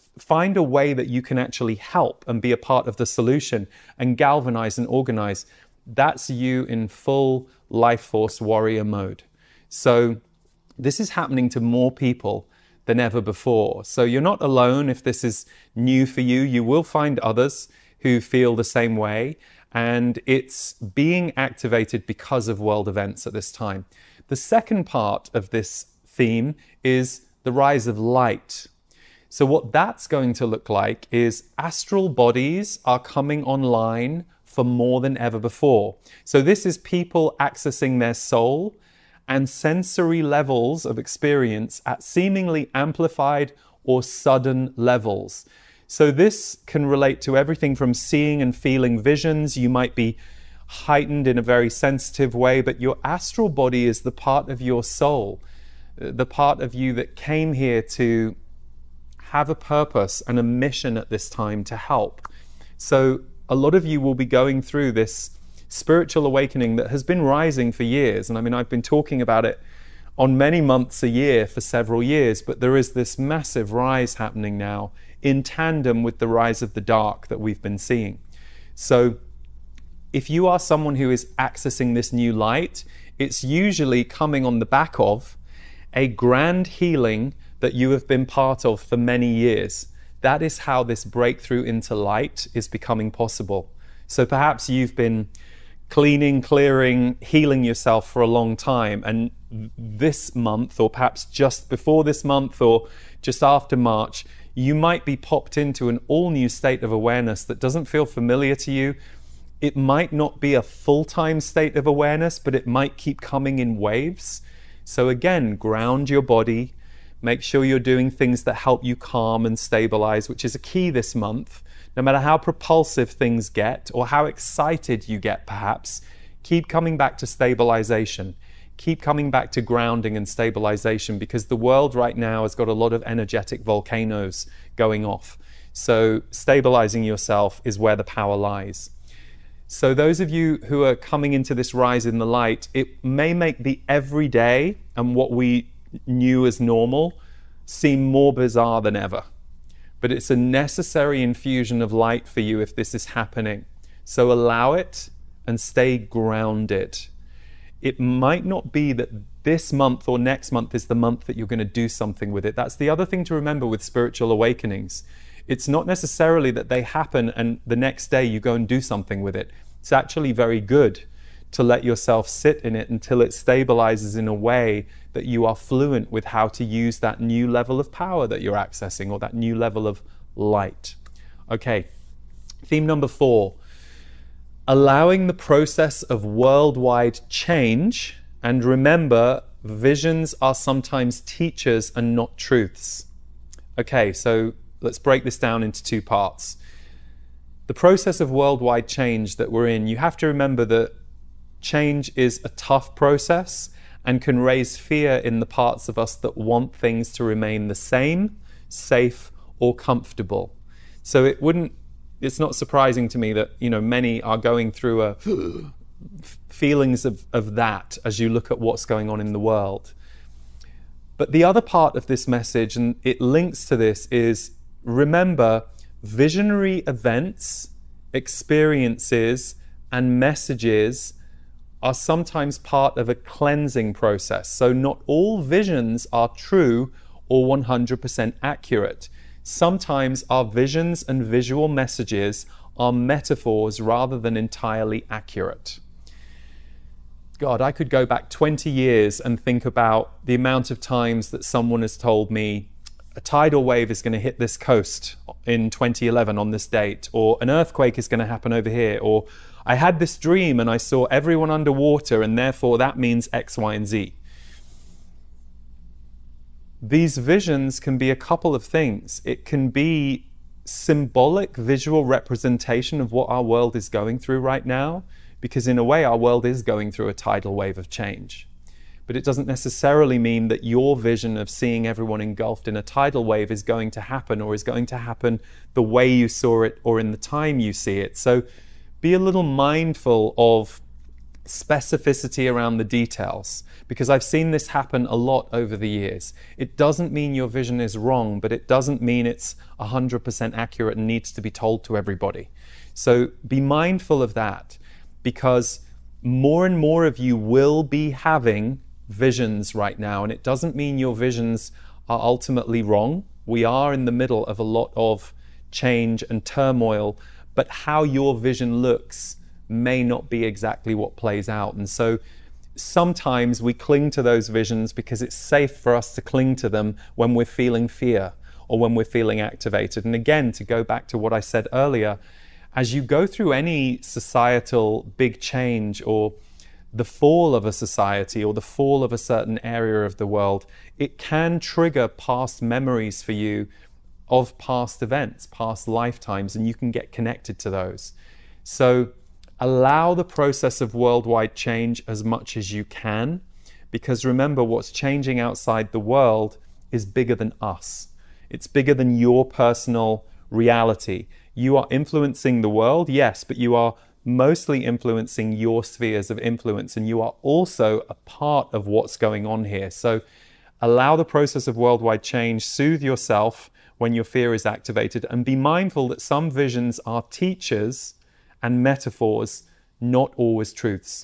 a way that you can actually help and be a part of the solution and galvanize and organize, that's you in full life force warrior mode. So this is happening to more people than ever before. So you're not alone if this is new for you. You will find others who feel the same way, and it's being activated because of world events at this time. The second part of this theme is the rise of light. So what that's going to look like is astral bodies are coming online for more than ever before. So this is people accessing their soul and sensory levels of experience at seemingly amplified or sudden levels. So this can relate to everything from seeing and feeling visions. You might be heightened in a very sensitive way, but your astral body is the part of your soul, the part of you that came here to have a purpose and a mission at this time to help. So a lot of you will be going through this spiritual awakening that has been rising for years. And I mean, I've been talking about it on many months a year for several years, but there is this massive rise happening now in tandem with the rise of the dark that we've been seeing. So if you are someone who is accessing this new light, it's usually coming on the back of a grand healing that you have been part of for many years. That is how this breakthrough into light is becoming possible. So perhaps you've been cleaning, clearing, healing yourself for a long time, and this month, or perhaps just before this month or just after March, you might be popped into an all-new state of awareness that doesn't feel familiar to you. It might not be a full-time state of awareness, but it might keep coming in waves. So again, ground your body. Make sure you're doing things that help you calm and stabilize, which is a key this month No matter how propulsive things get or how excited you get perhaps, keep coming back to stabilization. Keep coming back to grounding and stabilization, because the world right now has got a lot of energetic volcanoes going off. So stabilizing yourself is where the power lies. So those of you who are coming into this rise in the light, it may make the everyday and what we knew as normal seem more bizarre than ever. But it's a necessary infusion of light for you if this is happening. So allow it and stay grounded. It might not be that this month or next month is the month that you're going to do something with it. That's the other thing to remember with spiritual awakenings. It's not necessarily that they happen and the next day you go and do something with it. It's actually very good to let yourself sit in it until it stabilizes in a way that you are fluent with how to use that new level of power that you're accessing, or that new level of light. Okay, theme number 4. Allowing the process of worldwide change. And remember, visions are sometimes teachers and not truths. Okay, so let's break this down into 2 parts. The process of worldwide change that we're in, you have to remember that change is a tough process and can raise fear in the parts of us that want things to remain the same, safe, or comfortable. So it's not surprising to me that, many are going through feelings of that as you look at what's going on in the world. But the other part of this message, and it links to this, is remember, visionary events, experiences, and messages are sometimes part of a cleansing process. So not all visions are true or 100% accurate. Sometimes our visions and visual messages are metaphors rather than entirely accurate. God, I could go back 20 years and think about the amount of times that someone has told me a tidal wave is going to hit this coast in 2011 on this date, or an earthquake is going to happen over here, or I had this dream and I saw everyone underwater and therefore that means X, Y, and Z. These visions can be a couple of things. It can be symbolic visual representation of what our world is going through right now, because in a way our world is going through a tidal wave of change. But it doesn't necessarily mean that your vision of seeing everyone engulfed in a tidal wave is going to happen, or is going to happen the way you saw it or in the time you see it. So be a little mindful of specificity around the details, because I've seen this happen a lot over the years. It doesn't mean your vision is wrong, but it doesn't mean it's 100% accurate and needs to be told to everybody. So be mindful of that, because more and more of you will be having visions right now, and it doesn't mean your visions are ultimately wrong. We are in the middle of a lot of change and turmoil, but how your vision looks may not be exactly what plays out. And so sometimes we cling to those visions because it's safe for us to cling to them when we're feeling fear or when we're feeling activated. And again, to go back to what I said earlier, as you go through any societal big change, or the fall of a society, or the fall of a certain area of the world, it can trigger past memories for you of past events, past lifetimes, and you can get connected to those. So allow the process of worldwide change as much as you can, because remember, what's changing outside the world is bigger than us. It's bigger than your personal reality. You are influencing the world, yes, but you are mostly influencing your spheres of influence, and you are also a part of what's going on here. So allow the process of worldwide change, soothe yourself when your fear is activated, and be mindful that some visions are teachers and metaphors, not always truths.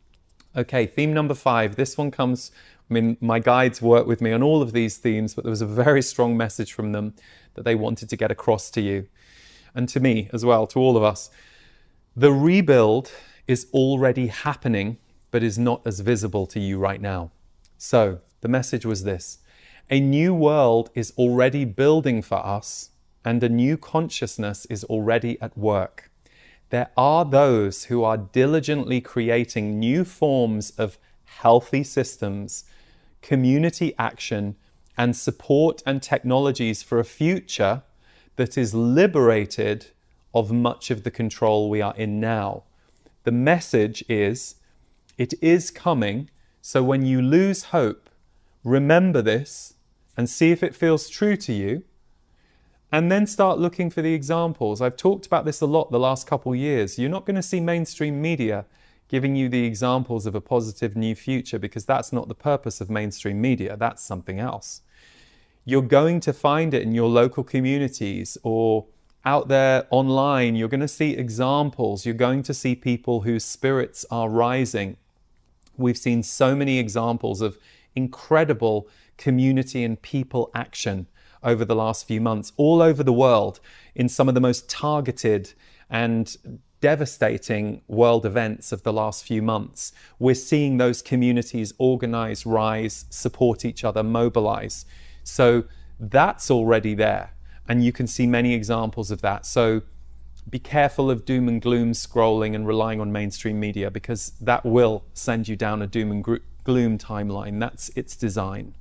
Okay, theme number 5. This one comes, my guides work with me on all of these themes, but there was a very strong message from them that they wanted to get across to you, and to me as well, to all of us. The rebuild is already happening, but is not as visible to you right now. So the message was this: a new world is already building for us, and a new consciousness is already at work. There are those who are diligently creating new forms of healthy systems, community action, and support and technologies for a future that is liberated of much of the control we are in now. The message is, it is coming, so when you lose hope, remember this and see if it feels true to you, and then start looking for the examples. I've talked about this a lot the last couple of years. You're not going to see mainstream media giving you the examples of a positive new future, because that's not the purpose of mainstream media. That's something else. You're going to find it in your local communities or out there online. You're going to see examples. You're going to see people whose spirits are rising. We've seen so many examples of incredible community and people action over the last few months, all over the world, in some of the most targeted and devastating world events of the last few months. We're seeing those communities organize, rise, support each other, mobilize. So that's already there. And you can see many examples of that. So be careful of doom and gloom scrolling and relying on mainstream media, because that will send you down a doom and gloom timeline. That's its design.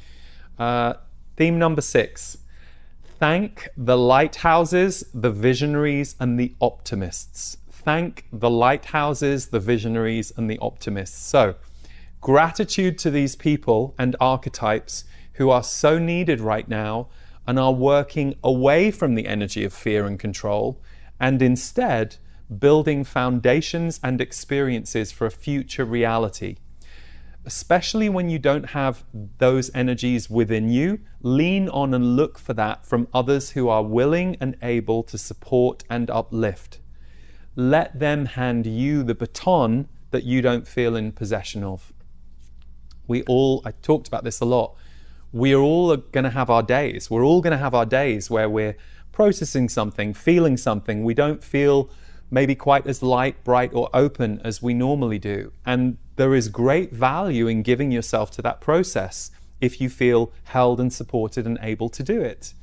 Theme number 6. Thank the lighthouses, the visionaries, and the optimists. Thank the lighthouses, the visionaries, and the optimists. So, gratitude to these people and archetypes who are so needed right now and are working away from the energy of fear and control, and instead building foundations and experiences for a future reality. Especially when you don't have those energies within you, lean on and look for that from others who are willing and able to support and uplift. Let them hand you the baton that you don't feel in possession of. I talked about this a lot. We are all going to have our days. We're all going to have our days where we're processing something, feeling something. We don't feel maybe quite as light, bright, or open as we normally do. And there is great value in giving yourself to that process if you feel held and supported and able to do it.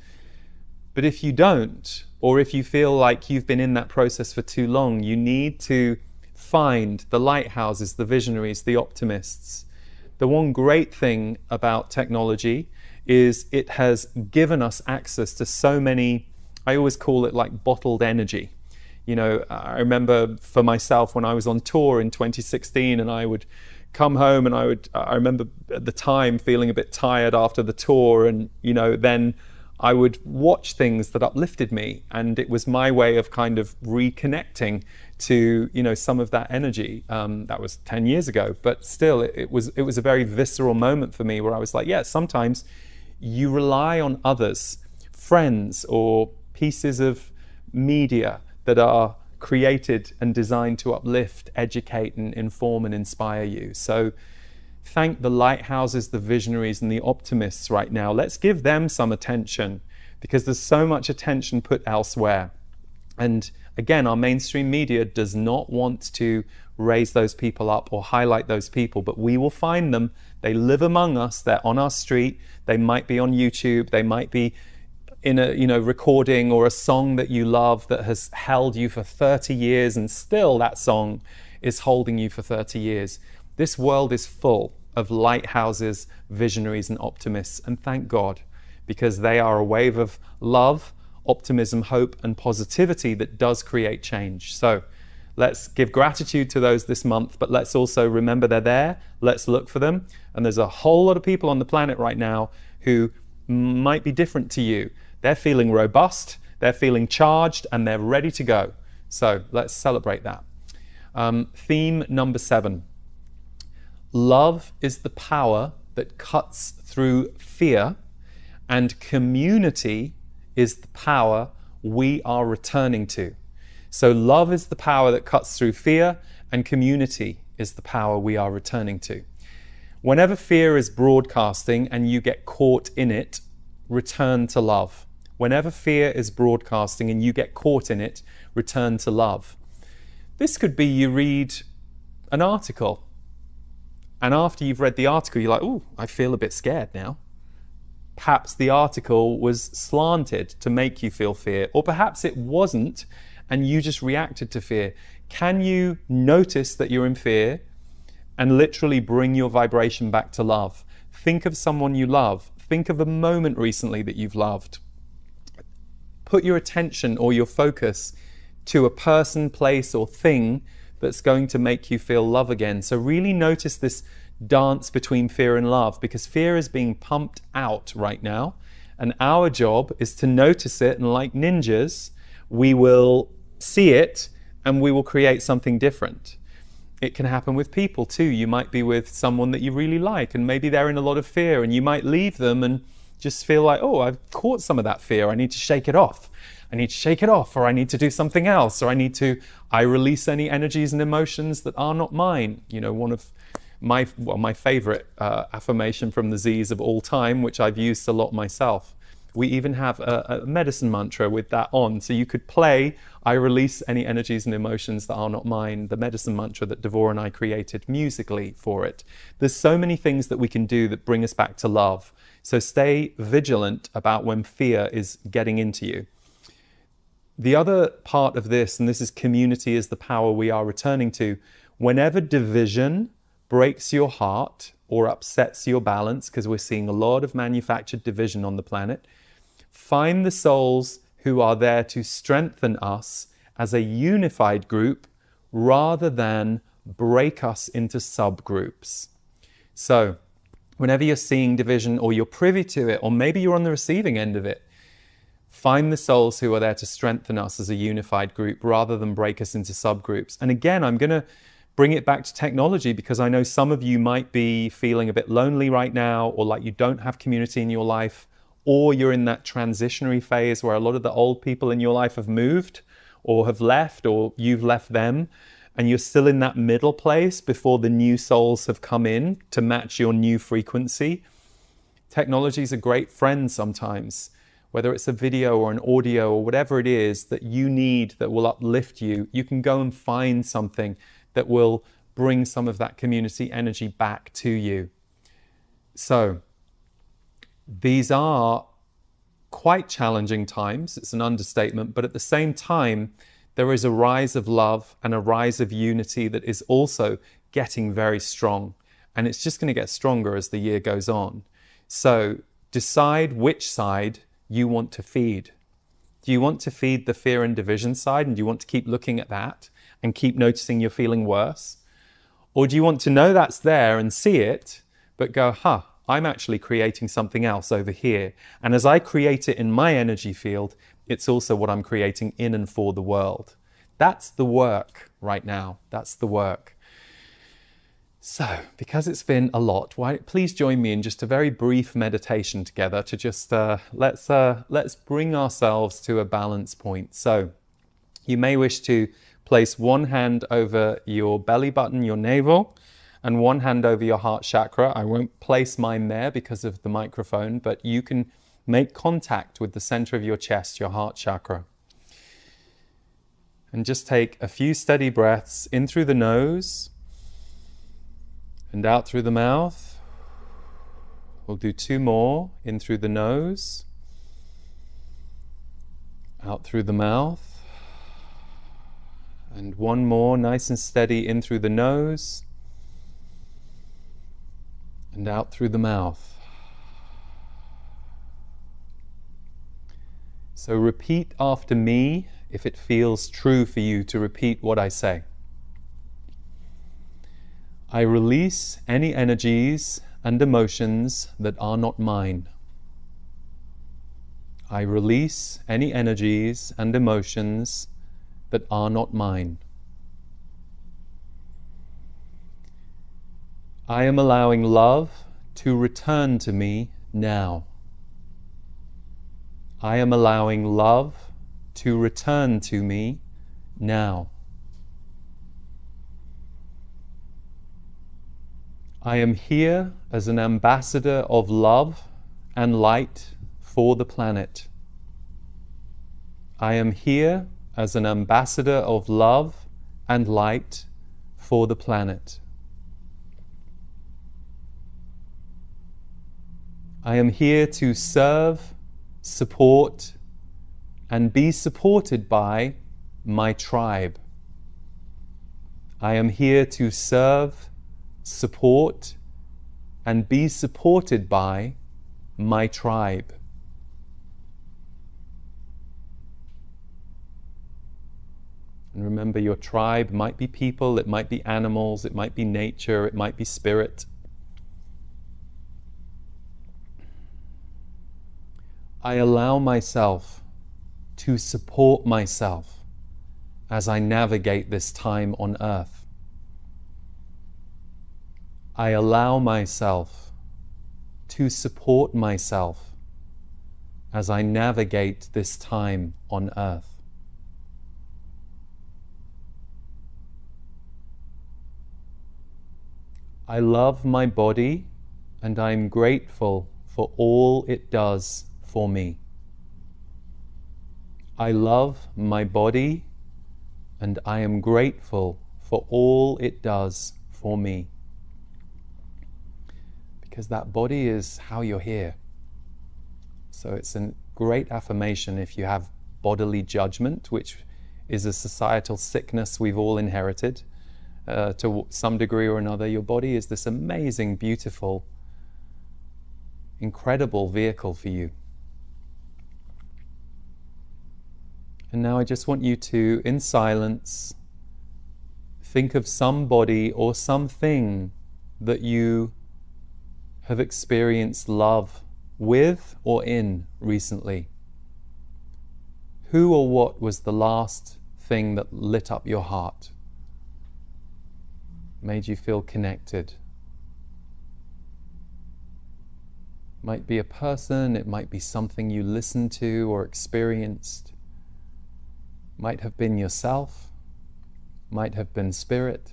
But if you don't, or if you feel like you've been in that process for too long, you need to find the lighthouses, the visionaries, the optimists. The one great thing about technology is it has given us access to so many, I always call it like bottled energy. You know, I remember for myself when I was on tour in 2016 and I would come home and I remember at the time feeling a bit tired after the tour, and, you know, then I would watch things that uplifted me, and it was my way of kind of reconnecting to, you know, some of that energy. That was 10 years ago, but still it was a very visceral moment for me where I was like, yeah, sometimes you rely on others, friends or pieces of media that are created and designed to uplift, educate, and inform and inspire you. So thank the lighthouses, the visionaries, and the optimists right now. Let's give them some attention, because there's so much attention put elsewhere. And again, our mainstream media does not want to raise those people up or highlight those people, but we will find them. They live among us. They're on our street. They might be on YouTube. They might be in a, you know, recording or a song that you love that has held you for 30 years, and still that song is holding you for 30 years. This world is full of lighthouses, visionaries, and optimists, and thank God, because they are a wave of love, optimism, hope, and positivity that does create change. So let's give gratitude to those this month, but let's also remember they're there. Let's look for them. And there's a whole lot of people on the planet right now who might be different to you. They're feeling robust, they're feeling charged, and they're ready to go. So let's celebrate that. Theme number 7. Love is the power that cuts through fear, and community is the power we are returning to. So love is the power that cuts through fear, and community is the power we are returning to. Whenever fear is broadcasting and you get caught in it, return to love. Whenever fear is broadcasting and you get caught in it, return to love. This could be you read an article, and after you've read the article, you're like, oh, I feel a bit scared now. Perhaps the article was slanted to make you feel fear, or perhaps it wasn't, and you just reacted to fear. Can you notice that you're in fear and literally bring your vibration back to love? Think of someone you love. Think of a moment recently that you've loved. Put your attention or your focus to a person, place, or thing that's going to make you feel love again. So really notice this dance between fear and love, because fear is being pumped out right now. And our job is to notice it, and like ninjas, we will see it and we will create something different. It can happen with people too. You might be with someone that you really like, and maybe they're in a lot of fear, and you might leave them and just feel like, oh, I've caught some of that fear. I need to shake it off. I need to shake it off, or I need to do something else, or I release any energies and emotions that are not mine. You know, one of my favorite affirmation from the Z's of all time, which I've used a lot myself. We even have a medicine mantra with that on. So you could play, I release any energies and emotions that are not mine, the medicine mantra that Devor and I created musically for it. There's so many things that we can do that bring us back to love. So stay vigilant about when fear is getting into you. The other part of this, and this is community is the power we are returning to, whenever division breaks your heart or upsets your balance, because we're seeing a lot of manufactured division on the planet, find the souls who are there to strengthen us as a unified group rather than break us into subgroups. So whenever you're seeing division, or you're privy to it, or maybe you're on the receiving end of it, find the souls who are there to strengthen us as a unified group rather than break us into subgroups. And again, I'm going to bring it back to technology, because I know some of you might be feeling a bit lonely right now, or like you don't have community in your life, or you're in that transitionary phase where a lot of the old people in your life have moved or have left, or you've left them, and you're still in that middle place before the new souls have come in to match your new frequency. Technology is a great friend sometimes, whether it's a video or an audio or whatever it is that you need that will uplift you. You can go and find something that will bring some of that community energy back to you. So these are quite challenging times. It's an understatement, but at the same time, there is a rise of love and a rise of unity that is also getting very strong. And it's just going to get stronger as the year goes on. So decide which side you want to feed. Do you want to feed the fear and division side, and do you want to keep looking at that and keep noticing you're feeling worse? Or do you want to know that's there and see it, but go, I'm actually creating something else over here. And as I create it in my energy field, it's also what I'm creating in and for the world. That's the work right now. That's the work. So, because it's been a lot, please join me in just a very brief meditation together to just, let's bring ourselves to a balance point. So, you may wish to place one hand over your belly button, your navel, and one hand over your heart chakra. I won't place mine there because of the microphone, but you can make contact with the center of your chest, your heart chakra. And just take a few steady breaths in through the nose and out through the mouth. We'll do 2 more, in through the nose, out through the mouth, and 1 more, nice and steady, in through the nose and out through the mouth. So repeat after me if it feels true for you to repeat what I say. I release any energies and emotions that are not mine. I release any energies and emotions that are not mine. I am allowing love to return to me now. I am allowing love to return to me now. I am here as an ambassador of love and light for the planet. I am here as an ambassador of love and light for the planet. I am here to serve, support, and be supported by my tribe. I am here to serve, support, and be supported by my tribe. And remember, your tribe might be people, it might be animals, it might be nature, it might be spirit. I allow myself to support myself as I navigate this time on earth. I allow myself to support myself as I navigate this time on earth. I love my body and I'm grateful for all it does for me. I love my body and I am grateful for all it does for me. Because that body is how you're here. So it's a great affirmation if you have bodily judgment, which is a societal sickness we've all inherited. To some degree or another, your body is this amazing, beautiful, incredible vehicle for you. And now I just want you to, in silence, think of somebody or something that you have experienced love with or in recently. Who or what was the last thing that lit up your heart? Made you feel connected? Might be a person, it might be something you listened to or experienced. Might have been yourself, might have been spirit.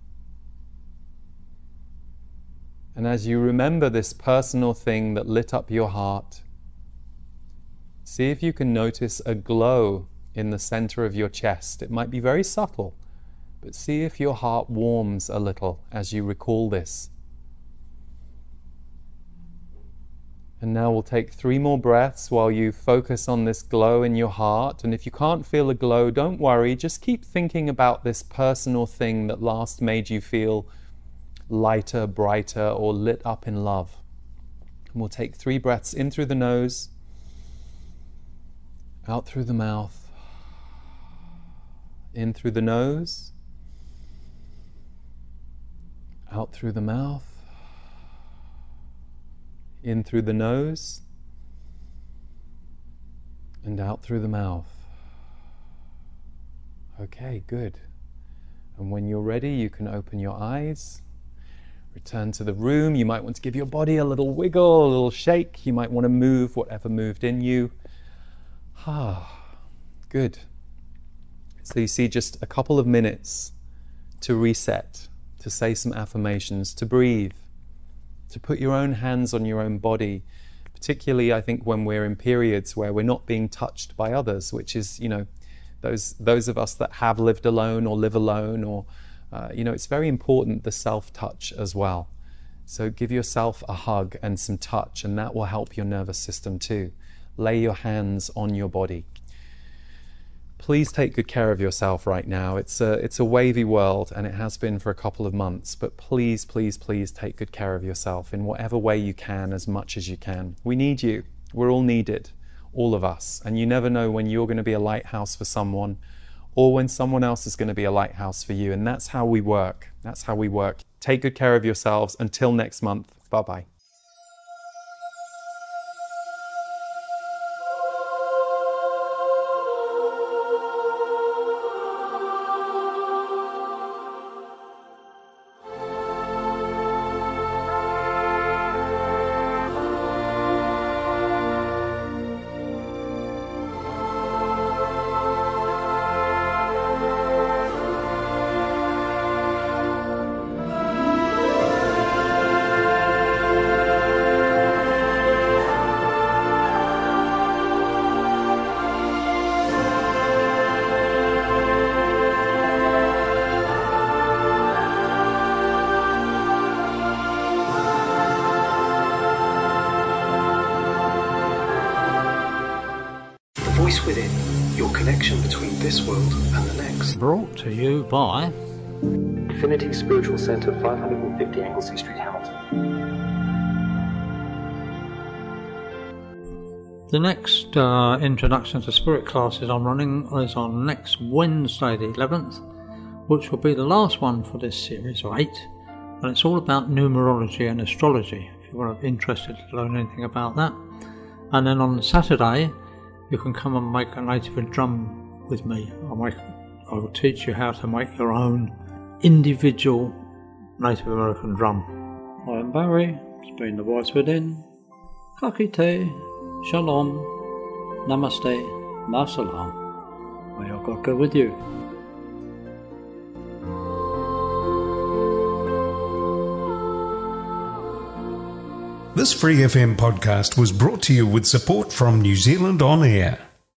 And as you remember this personal thing that lit up your heart, see if you can notice a glow in the center of your chest. It might be very subtle, but see if your heart warms a little as you recall this. And now we'll take 3 more breaths while you focus on this glow in your heart. And if you can't feel a glow, don't worry. Just keep thinking about this personal thing that last made you feel lighter, brighter, or lit up in love. And we'll take 3 breaths in through the nose, out through the mouth, in through the nose, out through the mouth, in through the nose, and out through the mouth. Okay, good. And when you're ready, you can open your eyes, return to the room. You might want to give your body a little wiggle, a little shake. You might want to move whatever moved in you. Good. So you see, just a couple of minutes to reset, to say some affirmations, to breathe, to put your own hands on your own body, particularly I think when we're in periods where we're not being touched by others, which is, those of us that have lived alone or live alone, or, it's very important, the self-touch as well. So give yourself a hug and some touch, and that will help your nervous system too. Lay your hands on your body. Please take good care of yourself right now. It's a wavy world, and it has been for a couple of months, but please, please, please take good care of yourself in whatever way you can, as much as you can. We need you. We're all needed, all of us. And you never know when you're going to be a lighthouse for someone, or when someone else is going to be a lighthouse for you. And that's how we work. That's how we work. Take good care of yourselves. Until next month. Bye-bye. Voice Within, your connection between this world and the next. Brought to you by Infinity Spiritual Center, 550 Anglesey Street, Hamilton. The next Introduction to Spirit classes I'm running is on next Wednesday the 11th, which will be the last one for this series, or 8, and it's all about numerology and astrology, if you're interested to learn anything about that. And then on Saturday, you can come and make a native drum with me. I will teach you how to make your own individual Native American drum. I am Barry, it's been The Voice Within. Kakite, Shalom, Namaste, Masalam. May your God go with you. This Free FM podcast was brought to you with support from New Zealand On Air.